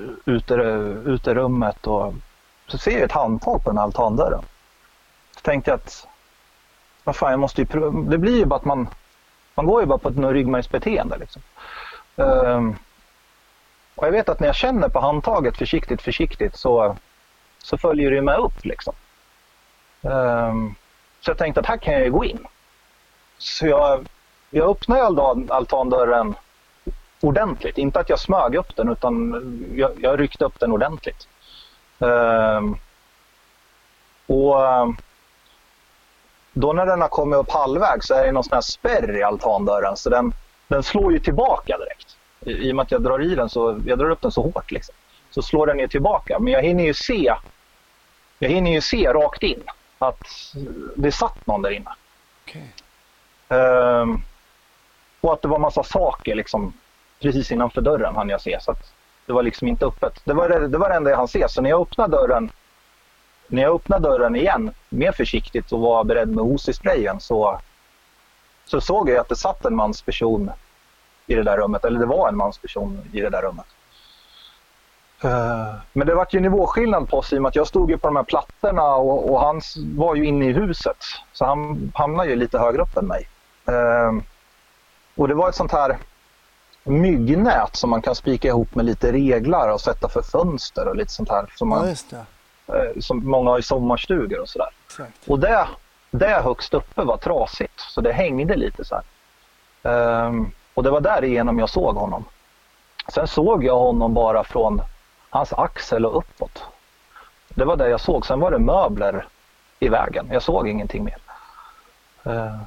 uterummet. Och så ser jag ett handtag på den altandörren. Så tänkte jag att vad fan, jag måste ju pröva. Det blir ju bara att man man går ju bara på ett ryggmärgsbeteende liksom. Um, och jag vet att när jag känner på handtaget försiktigt försiktigt så så följer det med upp liksom. Um, så jag tänkte att här kan jag ju gå in. Så jag jag öppnar all, altandörren ordentligt, inte att jag smög upp den, utan jag jag ryckte upp den ordentligt. Um, och då när den har kommit upp halvväg så är det någon sån här spärr i altandörren, så den, den slår ju tillbaka direkt. I, I och med att jag drar i den, så jag drar upp den så hårt liksom. Så slår den ju tillbaka, men jag hinner ju se jag hinner ju se rakt in att det satt någon där inne. Okay. Um, och att det var massa saker liksom precis innanför dörren hann jag se, så att Det var liksom inte öppet. Det var det, det var det enda jag hann se. Så när jag öppnade dörren, när jag öppnade dörren igen, mer försiktigt och var beredd med hos i sprayen, så, så såg jag att det satt en mansperson i det där rummet. Eller det var en mansperson i det där rummet. Uh, men det var ju nivåskillnad på oss i och med att jag stod ju på de här plattorna och, och han var ju inne i huset. Så han hamnade ju lite högre upp än mig. Uh, och det var ett sånt här myggnät som man kan spika ihop med lite reglar och sätta för fönster och lite sånt här som, man, ja, just det. Uh, som många har i sommarstugor och sådär. Exakt. Och det, det högst uppe var trasigt, så det hängde lite så här. Uh, och det var därigenom jag såg honom. Sen såg jag honom bara från hans axel och uppåt. Det var det jag såg. Sen var det möbler i vägen. Jag såg ingenting mer. Uh,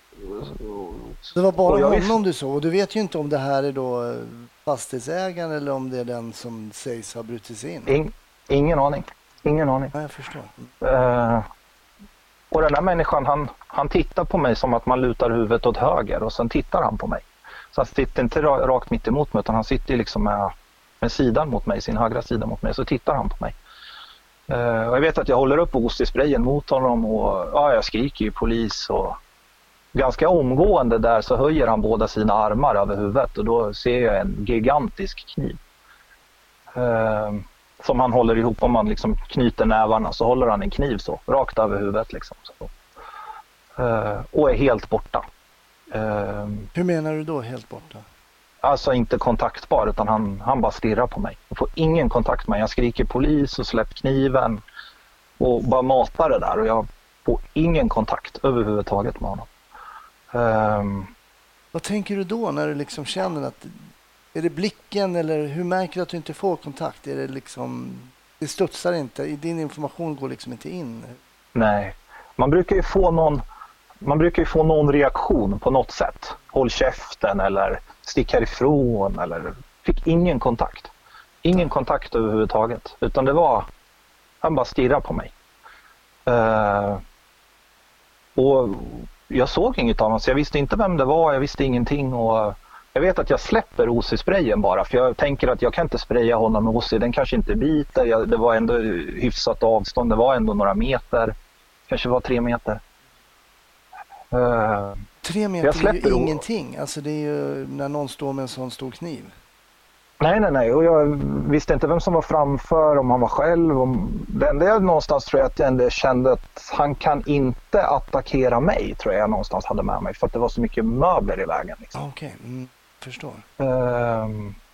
det var bara honom visst... du såg. Och du vet ju inte om det här är då fastighetsägaren eller om det är den som sägs ha brutit sig in. In, ingen aning. Ingen aning. Ja, jag förstår. Uh, och den här människan, han, han tittar på mig som att man lutar huvudet åt höger och sen tittar han på mig. Så han sitter inte rakt mitt emot mig, utan han sitter liksom med, med sidan mot mig, sin högra sida mot mig, så tittar han på mig. Uh, och jag vet att jag håller upp ostisprayen mot honom och ja, jag skriker ju polis och ganska omgående där så höjer han båda sina armar över huvudet och då ser jag en gigantisk kniv. Uh, som han håller ihop, om man liksom knyter nävarna så håller han en kniv så, rakt över huvudet liksom. Så. Uh, och är helt borta. Uh, Hur menar du då helt borta? Alltså inte kontaktbar, utan han, han bara stirrar på mig. Jag får ingen kontakt med mig. Jag skriker polis och släpper kniven och bara matar det där. Och jag får ingen kontakt överhuvudtaget med honom. Um, Vad tänker du då när du liksom känner att... Är det blicken eller hur märker du att du inte får kontakt? Är det liksom... Det studsar inte. Din information går liksom inte in. Nej. Man brukar ju få någon... Man brukar ju få någon reaktion på något sätt. Håll käften eller stick härifrån eller fick ingen kontakt. Ingen kontakt överhuvudtaget. Utan det var, han bara stirrade på mig. Uh, och jag såg inget av honom så jag visste inte vem det var, jag visste ingenting. Och jag vet att jag släpper O C-sprayen bara för jag tänker att jag kan inte spraya honom med O C. Den kanske inte biter, jag, det var ändå hyfsat avstånd, det var ändå några meter. Kanske var tre meter. Uh, Tre meter är ju ingenting. Alltså det är ju när någon står med en sån stor kniv. Nej, nej, nej. Och jag visste inte vem som var framför, om han var själv. Om... Det enda jag någonstans tror jag att jag ändå kände att han kan inte attackera mig, tror jag, jag någonstans hade med mig. För att det var så mycket möbler i vägen. Liksom. Okej, okay. mm, förstår. Uh,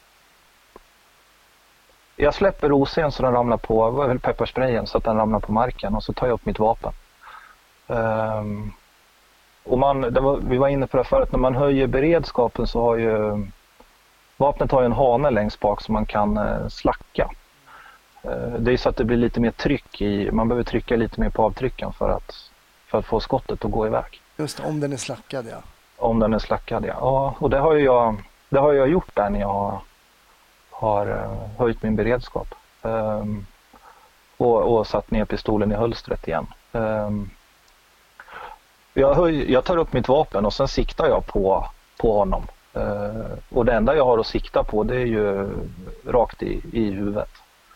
jag släpper rosen så den ramlar på, vad är väl pepparsprayen, så att den ramlar på marken. Och så tar jag upp mitt vapen. Uh, Och man, det var, vi var inne på det förut, när man höjer beredskapen så har ju vapnet har ju en hane längst bak som man kan eh, slacka. Eh, det är så att det blir lite mer tryck i, man behöver trycka lite mer på avtrycken för att, för att få skottet att gå iväg. Just det, om den är slackad, ja. Om den är slackad, ja. Ja, och det har ju jag, det har jag gjort där när jag har, har uh, höjt min beredskap. Um, och, och satt ner pistolen i hölstret igen. Um, Jag, höj, jag tar upp mitt vapen och sen siktar jag på, på honom. Uh, och det enda jag har att sikta på det är ju rakt i, i huvudet.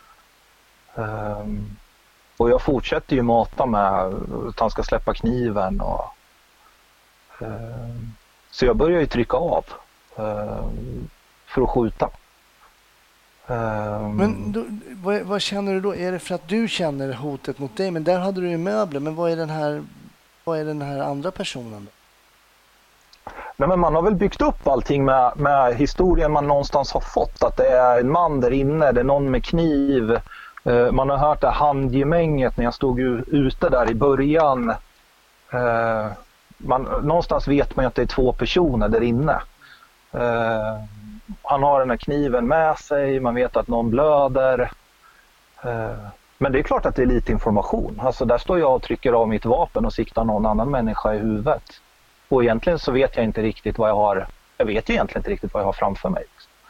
Um, och jag fortsätter ju mata med att han ska släppa kniven. Och, uh, så jag börjar ju trycka av uh, för att skjuta. Um, men då, vad, vad känner du då? Är det för att du känner hotet mot dig? Men där hade du ju möbler. Men vad är den här... Vad är den här andra personen då? Nej, men man har väl byggt upp allting med, med historien man någonstans har fått. Att det är en man där inne, det är någon med kniv. Uh, man har hört det handgemänget när jag stod ute där i början. Uh, man, någonstans vet man att det är två personer där inne. Uh, han har den här kniven med sig, man vet att någon blöder. Uh, Men det är klart att det är lite information. Alltså där står jag och trycker av mitt vapen och siktar någon annan människa i huvudet. Och egentligen så vet jag inte riktigt vad jag har. Jag vet ju egentligen inte riktigt vad jag har framför mig.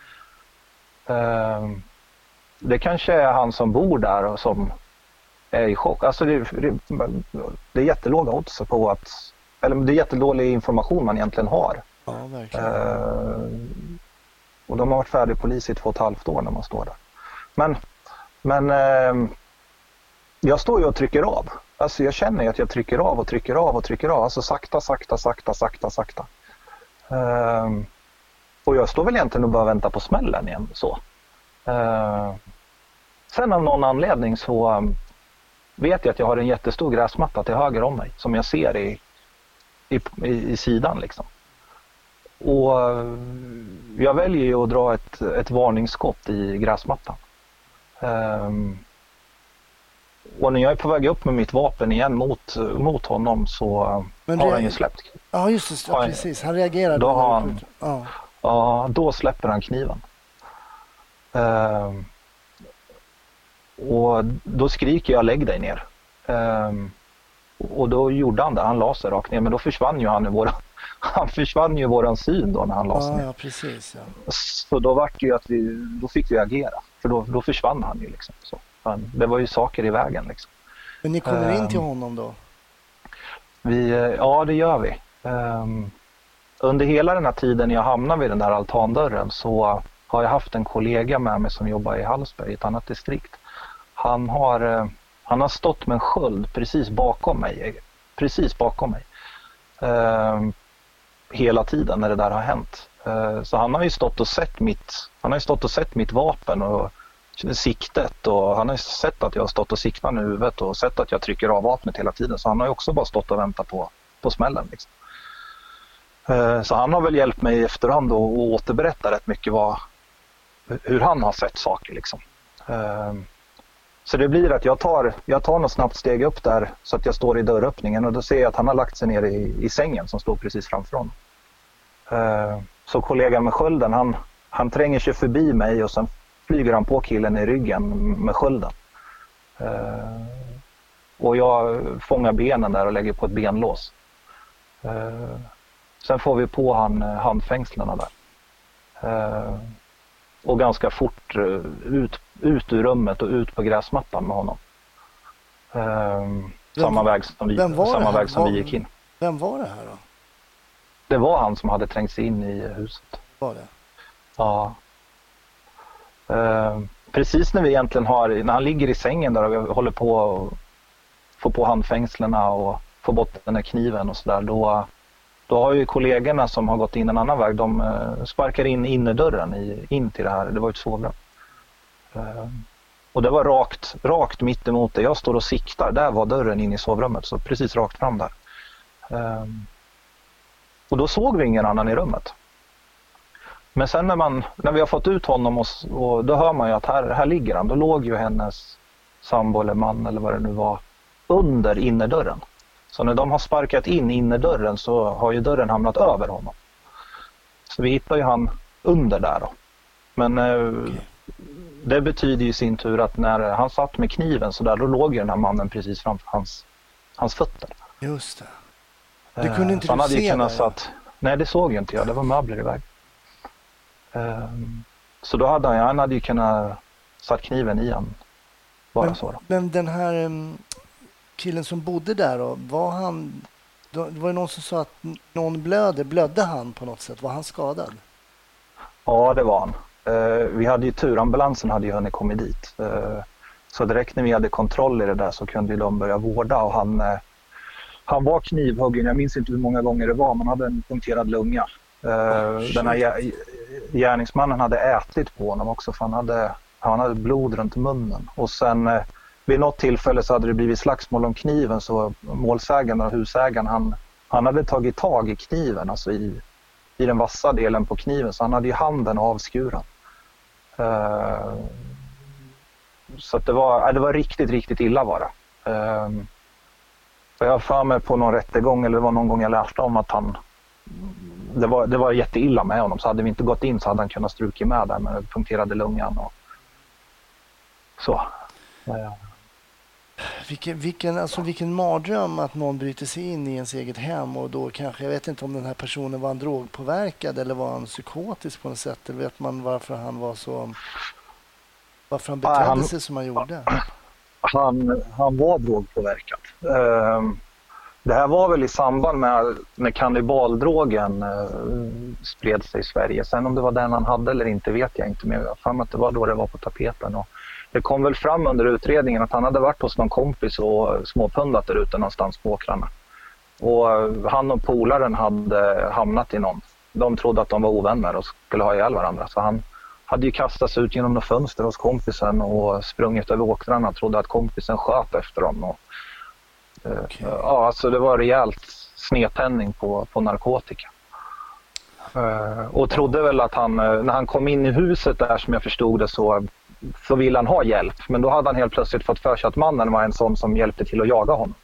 Uh, det kanske är han som bor där och som är i chock. Alltså det, det, det är jättelåga odds på att, eller det är jättedålig information man egentligen har. Ja, verkligen. Uh, Och de har varit färdig polis i två och ett halvt år när man står där. Men, men eh, jag står ju och trycker av. Alltså jag känner ju att jag trycker av och trycker av och trycker av. Alltså sakta, sakta, sakta, sakta, sakta. Eh, och jag står väl egentligen och bara väntar på smällen igen. Så. Eh, sen av någon anledning så um, vet jag att jag har en jättestor gräsmatta till höger om mig. Som jag ser i, i, i, i sidan liksom. Och jag väljer ju att dra ett, ett varningsskott i gräsmattan. Um, och när jag är på väg upp med mitt vapen igen mot, mot honom så Men har han ju släppt. Ja, just det. Ja, precis. Han reagerade. Då, har han, ja. Ja, då släpper han kniven. Um, och då skriker jag lägg dig ner. Um, och då gjorde han det. Han la sig rakt ner. Men då försvann ju han i våra... Han försvann ju våran syn då när han lades ja, ner. Ja, precis. Ja. Så då var det ju att vi, då fick vi agera. För då, då försvann han ju liksom. Så. Det var ju saker i vägen liksom. Men ni kommer um, in till honom då? Vi, ja, det gör vi. Um, under hela den här tiden jag hamnade vid den där altandörren så har jag haft en kollega med mig som jobbar i Hallsberg i ett annat distrikt. Han har, han har stått med en sköld precis bakom mig. Precis bakom mig. Um, hela tiden när det där har hänt. Så han har ju stått och sett mitt, han har ju stått och sett mitt vapen och siktet och han har ju sett att jag har stått och siktat i huvudet och sett att jag trycker av vapnet hela tiden. Så han har ju också bara stått och väntat på, på smällen. Liksom. Så han har väl hjälpt mig i efterhand och återberätta rätt mycket vad, hur han har sett saker. Liksom. Så det blir att jag tar, jag tar något snabbt steg upp där så att jag står i dörröppningen och då ser jag att han har lagt sig ner i, i sängen som står precis framför honom. Uh, så kollegan med skölden, han, han tränger sig förbi mig och sen flyger han på killen i ryggen med skölden. Uh, och jag fångar benen där och lägger på ett benlås. Uh, sen får vi på han handfängslarna där. Uh, och ganska fort uh, ut, ut ur rummet och ut på gräsmattan med honom. Uh, samma väg som vi, samma väg som vi gick in. Vem var det här då? Det var han som hade trängt sig in i huset. Var det? Ja. Uh, precis när vi egentligen har, när han ligger i sängen där och vi håller på att få på handfängslarna och få bort den här kniven och sådär, då, då har ju kollegorna som har gått in en annan väg, de uh, sparkar in innerdörren i, in till det här, det var ett sovrum. Uh, och det var rakt, rakt mitt emot det, jag står och siktar, där var dörren in i sovrummet, så precis rakt fram där. Uh, Och då såg vi ingen annan i rummet. Men sen när, man, när vi har fått ut honom och, och då hör man ju att här, här ligger han. Då låg ju hennes sambo eller man eller vad det nu var under innerdörren. Så när de har sparkat in innerdörren så har ju dörren hamnat över honom. Så vi hittar ju han under där då. Men eh, okay. Det betyder ju i sin tur att när han satt med kniven så där, då låg ju den här mannen precis framför hans, hans fötter. Just det. Du kunde inte så han hade se kunnat det? Satt, nej, det såg jag inte jag. Det var möbler i väg. Um, så då hade han, han hade ju kunnat satt kniven i han. Bara men, så då. Men den här um, killen som bodde där då, var han... Då, det var någon som sa att någon blödde. Blödde han på något sätt? Var han skadad? Ja, det var han. Uh, vi hade ju tur. Ambulansen hade ju hunnit kommit dit. Uh, så direkt när vi hade kontroll i det där så kunde ju de börja vårda och han... Uh, Han var knivhuggen, jag minns inte hur många gånger det var, man hade en punkterad lunga. Oh, den här gärningsmannen hade ätit på honom också, för han hade, han hade blod runt munnen. Och sen vid något tillfälle så hade det blivit slagsmål om kniven, så målsägaren och husägaren, han, han hade tagit tag i kniven, alltså i, i den vassa delen på kniven, så han hade ju handen avskuren. Uh, så att det, var, det var riktigt, riktigt illa var det. Uh, Jag har för mig på någon rättegång, eller det var någon gång jag läste om att han, det var, det var jätteilla med honom, så hade vi inte gått in så hade han kunnat struka med där med punkterade lungan och så. Ja. Vilken, vilken, alltså vilken mardröm att någon bryter sig in i ens eget hem och då kanske, jag vet inte om den här personen var en drogpåverkad eller var han psykotisk på något sätt, eller vet man varför han var så, varför han betedde han, sig som han gjorde? Han, han var drogpåverkad. Um, det här var väl i samband med när kannibaldrogen eh, spred sig i Sverige. Sen om det var den han hade eller inte vet jag inte, men jag fann att det var då det var på tapeten. Och det kom väl fram under utredningen att han hade varit hos någon kompis och småpundat där ute någonstans på åkrarna. Och han och polaren hade hamnat i någon. De trodde att de var ovänner och skulle ha ihjäl varandra. Så han hade ju kastats ut genom något fönster hos kompisen och sprungit över åkrarna och trodde att kompisen sköt efter dem. Och, okay. Ja, alltså det var rejält snedtändning på, på narkotika. Och trodde väl att han, när han kom in i huset där som jag förstod det så, så ville han ha hjälp. Men då hade han helt plötsligt fått för sig att mannen var en sån som hjälpte till att jaga honom.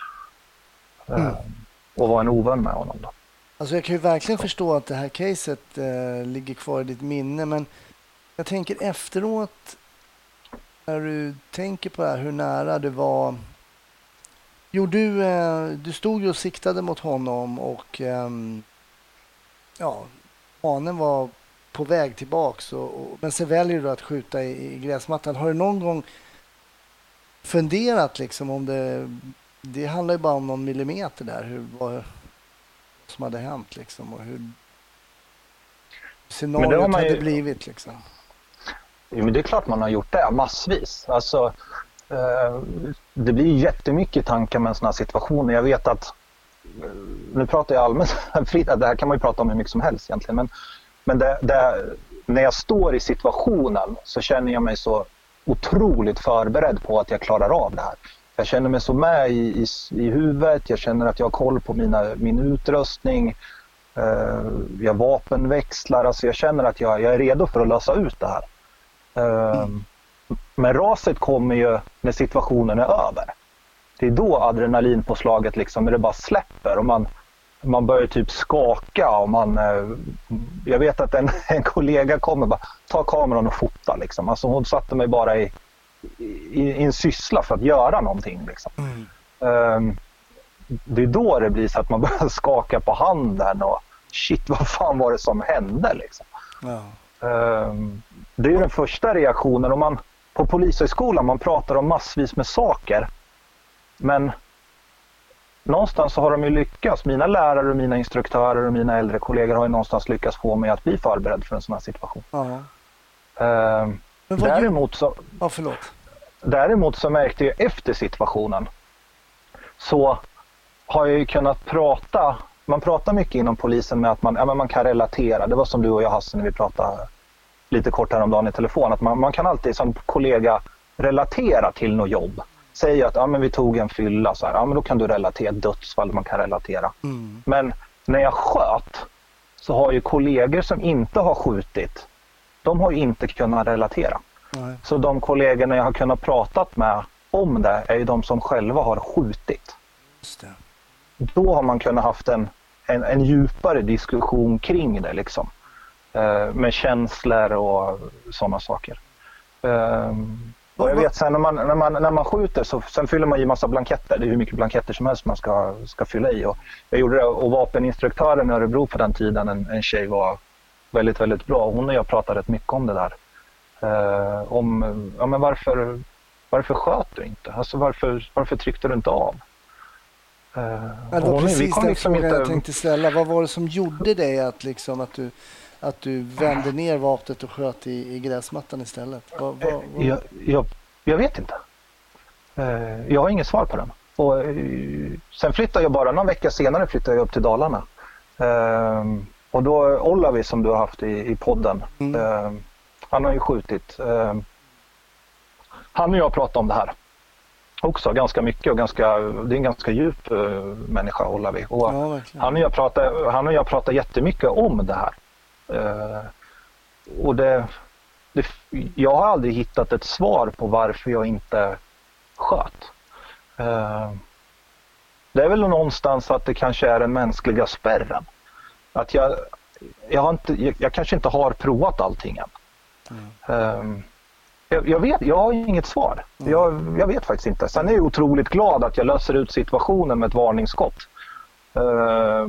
Mm. Och var en ovän med honom då. Alltså jag kan ju verkligen förstå att det här caset eh, ligger kvar i ditt minne, men jag tänker efteråt när du tänker på det här, hur nära det var. Jo, du, eh, du stod ju och siktade mot honom och eh, ja, hanen var på väg tillbaks och, och, men sen väljer du att skjuta i, i gräsmattan. Har du någon gång funderat liksom om det, det handlar ju bara om någon millimeter där, hur var som hade hänt liksom och hur scenariot hade ju blivit liksom? Jo, men det är klart man har gjort det massvis. Alltså eh, det blir jättemycket tankar med en sån här situation. Jag vet att nu pratar jag allmänt fritt, det här kan man ju prata om hur mycket som helst egentligen, men, men det, det, när jag står i situationen så känner jag mig så otroligt förberedd på att jag klarar av det här. Jag känner mig så med i, i, i huvudet, jag känner att jag har koll på mina, min utrustning, eh, jag vapenväxlar, alltså jag känner att jag, jag är redo för att lösa ut det här. Eh, mm. Men raset kommer ju när situationen är över. Det är då adrenalinpåslaget liksom, när det bara släpper och man, man börjar typ skaka och man, eh, jag vet att en, en kollega kommer bara ta kameran och fota liksom. Alltså hon satte mig bara i I, i en syssla för att göra någonting liksom. Mm. Um, det är då det blir så att man börjar skaka på handen och shit, vad fan var det som hände liksom. Ja. Um, det är ju den första reaktionen. Om man på polishögskolan man pratar om massvis med saker, men någonstans så har de ju lyckats. Mina lärare och mina instruktörer och mina äldre kollegor har ju någonstans lyckats få mig att bli förberedd för en sån här situation. Ja. Um, Däremot så, ja, förlåt. däremot så märkte jag efter situationen så har jag ju kunnat prata, man pratar mycket inom polisen med att man, ja, men man kan relatera. Det var som du och jag Hasse när vi pratade lite kort häromdagen i telefon, att man, man kan alltid som kollega relatera till något jobb. Säga att ja, men vi tog en fylla så här, ja, men då kan du relatera, dödsfall man kan relatera. Mm. Men när jag sköt så har ju kollegor som inte har skjutit, de har ju inte kunnat relatera. Nej. Så de kollegorna jag har kunnat prata med om det är ju de som själva har skjutit. Just det. Då har man kunnat haft en, en, en djupare diskussion kring det liksom. Eh, med känslor och sådana saker. Eh, och jag vet sen när man, när man, när man skjuter så sen fyller man i massa blanketter. Det är hur mycket blanketter som helst man ska, ska fylla i. Och jag gjorde det, och vapeninstruktören i Örebro på den tiden, en, en tjej var väldigt, väldigt bra. Hon och jag pratade rätt mycket om det där. Uh, om, ja men varför, varför sköt du inte? Alltså varför, varför tryckte du inte av? Uh, ja, det var hon, precis den liksom frågan inte... jag tänkte ställa. Vad var det som gjorde dig att, liksom, att, du, att du vände ner vapnet och sköt i, i gräsmattan istället? Vad, vad, vad... Jag, jag, jag vet inte. Uh, jag har inget svar på den. Och, uh, sen flyttade jag bara, någon vecka senare flyttade jag upp till Dalarna. Uh, Och då Olavi som du har haft i, i podden, mm. eh, han har ju skjutit. Eh, han och jag pratat om det här också ganska mycket och ganska, det är en ganska djup eh, människa Olavi. Och ja, han, och jag pratar, han och jag pratar jättemycket om det här. Eh, och det, det, jag har aldrig hittat ett svar på varför jag inte sköt. Eh, det är väl någonstans att det kanske är den mänskliga spärren. Att jag, jag, har inte, jag, jag kanske inte har provat allting än. Mm. Um, jag, jag, vet, jag har inget svar. Mm. Jag, jag vet faktiskt inte. Sen är jag otroligt glad att jag löser ut situationen med ett varningsskott. Uh,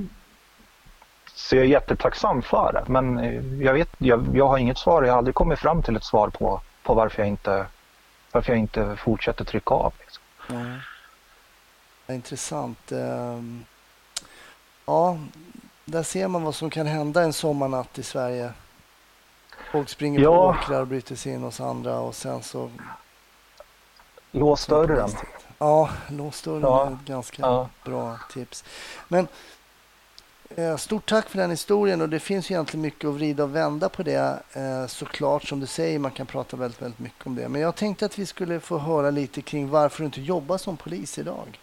så jag är jättetacksam för det. Men jag, vet, jag, jag har inget svar. Jag har aldrig kommit fram till ett svar på, på varför, jag inte, varför jag inte fortsätter trycka av. Liksom. Mm. Intressant. Ja, där ser man vad som kan hända en sommarnatt i Sverige. Folk springer ja. på åkrar och bryter sig in hos andra och sen så... Lås dörren. Ja, lås dörren ja. är ett ganska ja. bra tips. Men eh, stort tack för den historien, och det finns ju egentligen mycket att vrida och vända på det. Eh, såklart, som du säger, man kan prata väldigt, väldigt mycket om det. Men jag tänkte att vi skulle få höra lite kring varför du inte jobbar som polis idag.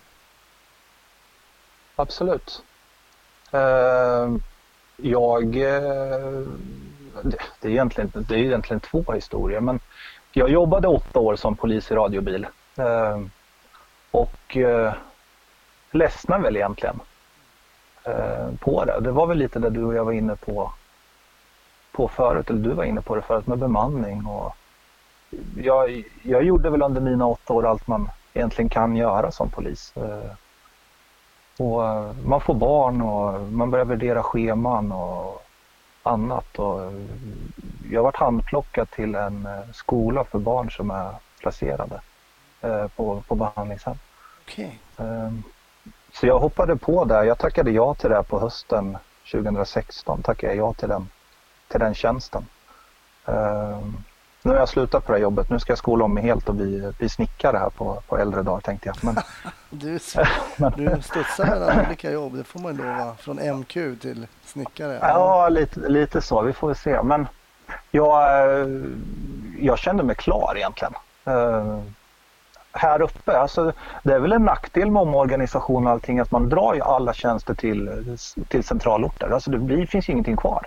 Absolut. Uh, jag... Uh, det, det, är egentligen, det är egentligen två historier, men jag jobbade åtta år som polis i radiobil. Uh, och uh, ledsnade väl egentligen uh, på det. Det var väl lite det du och jag var inne på, på förut, eller du var inne på det förut, med bemanning. Och jag, jag gjorde väl under mina åtta år allt man egentligen kan göra som polis. Uh, Och man får barn och man börjar värdera scheman och annat. Och jag har varit handplockad till en skola för barn som är placerade på, på behandlingshem. Okay. Så jag hoppade på det. Jag tackade ja till det på hösten tjugohundrasexton. Tackade jag ja till den, till den tjänsten. Nu har jag slutat på det här jobbet. Nu ska jag skola om mig helt och bli, bli snickare här på, på äldre dagar, tänkte jag. Men... du, du studsar mellan olika jobb, det får man lova. Från M Q till snickare. Ja, lite, lite så. Vi får väl se. Men jag, jag kände mig klar egentligen. Uh, här uppe, alltså, det är väl en nackdel med omorganisation och allting, att man drar ju alla tjänster till, till centralorter. Alltså det blir, finns ju ingenting kvar.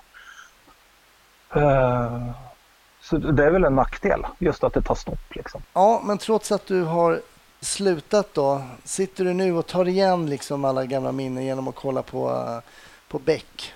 Uh, Så det är väl en nackdel, just att det tar stopp liksom. Ja, men trots att du har slutat då, sitter du nu och tar igen liksom alla gamla minnen genom att kolla på, på Beck?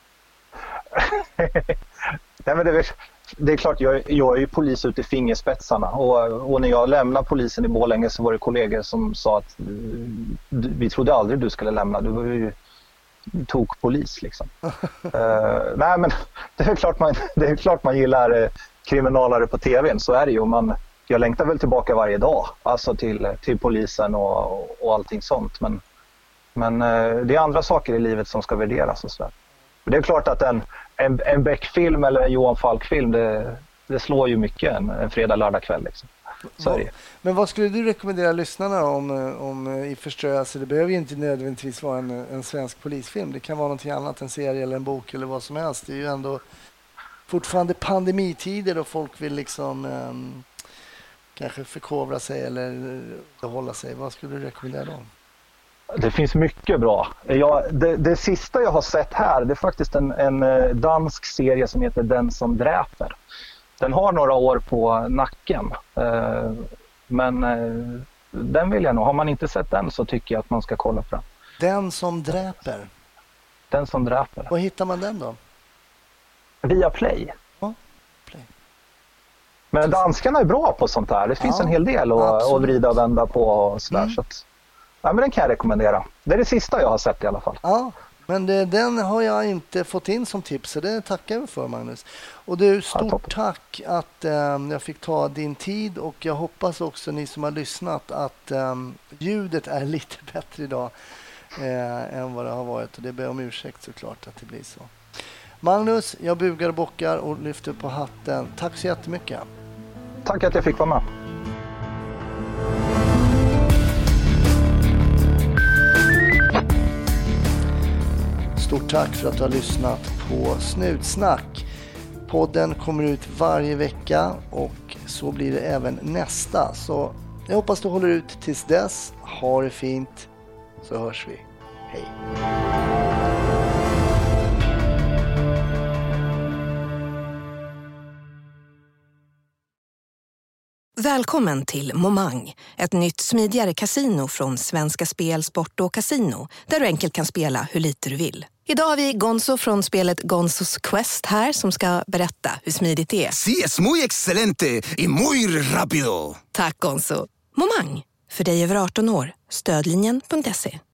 Nej, men det, är, det är klart, jag, jag är ju polis ute i fingerspetsarna. Och, och när jag lämnade polisen i Borlänge så var det kollegor som sa att vi trodde aldrig du skulle lämna, du var ju tog polis liksom. uh, nej men det är klart man, det är klart man gillar uh, kriminalare på tvn, så är det ju. Man, jag längtar väl tillbaka varje dag, alltså till, till polisen och, och, och allting sånt, men, men uh, det är andra saker i livet som ska värderas och så där. Det är klart att en, en, en Beck-film eller en Johan Falk-film, det, det slår ju mycket en, en fredag, lördag kväll liksom. Så är det. Men vad skulle du rekommendera lyssnarna om, om i förströelse? Det behöver ju inte nödvändigtvis vara en, en svensk polisfilm. Det kan vara någonting annat, en serie eller en bok eller vad som helst. Det är ju ändå fortfarande pandemitider och folk vill liksom um, kanske förkovra sig eller hålla sig. Vad skulle du rekommendera då? Det finns mycket bra. Jag, det, det sista jag har sett här, det är faktiskt en, en dansk serie som heter Den som dräper. Den har några år på nacken, men den vill jag nog. Har man inte sett den så tycker jag att man ska kolla fram. Den som dräper? Den som dräper. Var hittar man den då? Via Play. Ja, Play. Men danskarna är bra på sånt här. Det finns ja, en hel del att, att vrida och vända på och sådär. Mm. Så att, ja, men den kan jag rekommendera. Det är det sista jag har sett i alla fall. Ja. Men det, den har jag inte fått in som tips, så det tackar jag för, Magnus. Och du, stort ja, tack att eh, jag fick ta din tid, och jag hoppas också ni som har lyssnat att eh, ljudet är lite bättre idag eh, än vad det har varit, och det ber om ursäkt såklart att det blir så. Magnus, jag bugar och bockar och lyfter på hatten. Tack så jättemycket. Tack att jag fick vara med. Stort tack för att du har lyssnat på Snutsnack. Podden kommer ut varje vecka och så blir det även nästa. Så jag hoppas du håller ut tills dess. Ha det fint, så hörs vi. Hej! Välkommen till Momang, ett nytt smidigare kasino från Svenska Spel, Sport och Casino, där du enkelt kan spela hur lite du vill. Idag har vi Gonzo från spelet Gonzos Quest här som ska berätta hur smidigt det är. Sí, es muy excelente y muy rápido. Tack Gonzo. Momang, för dig över arton år. Stödlinjen punkt se.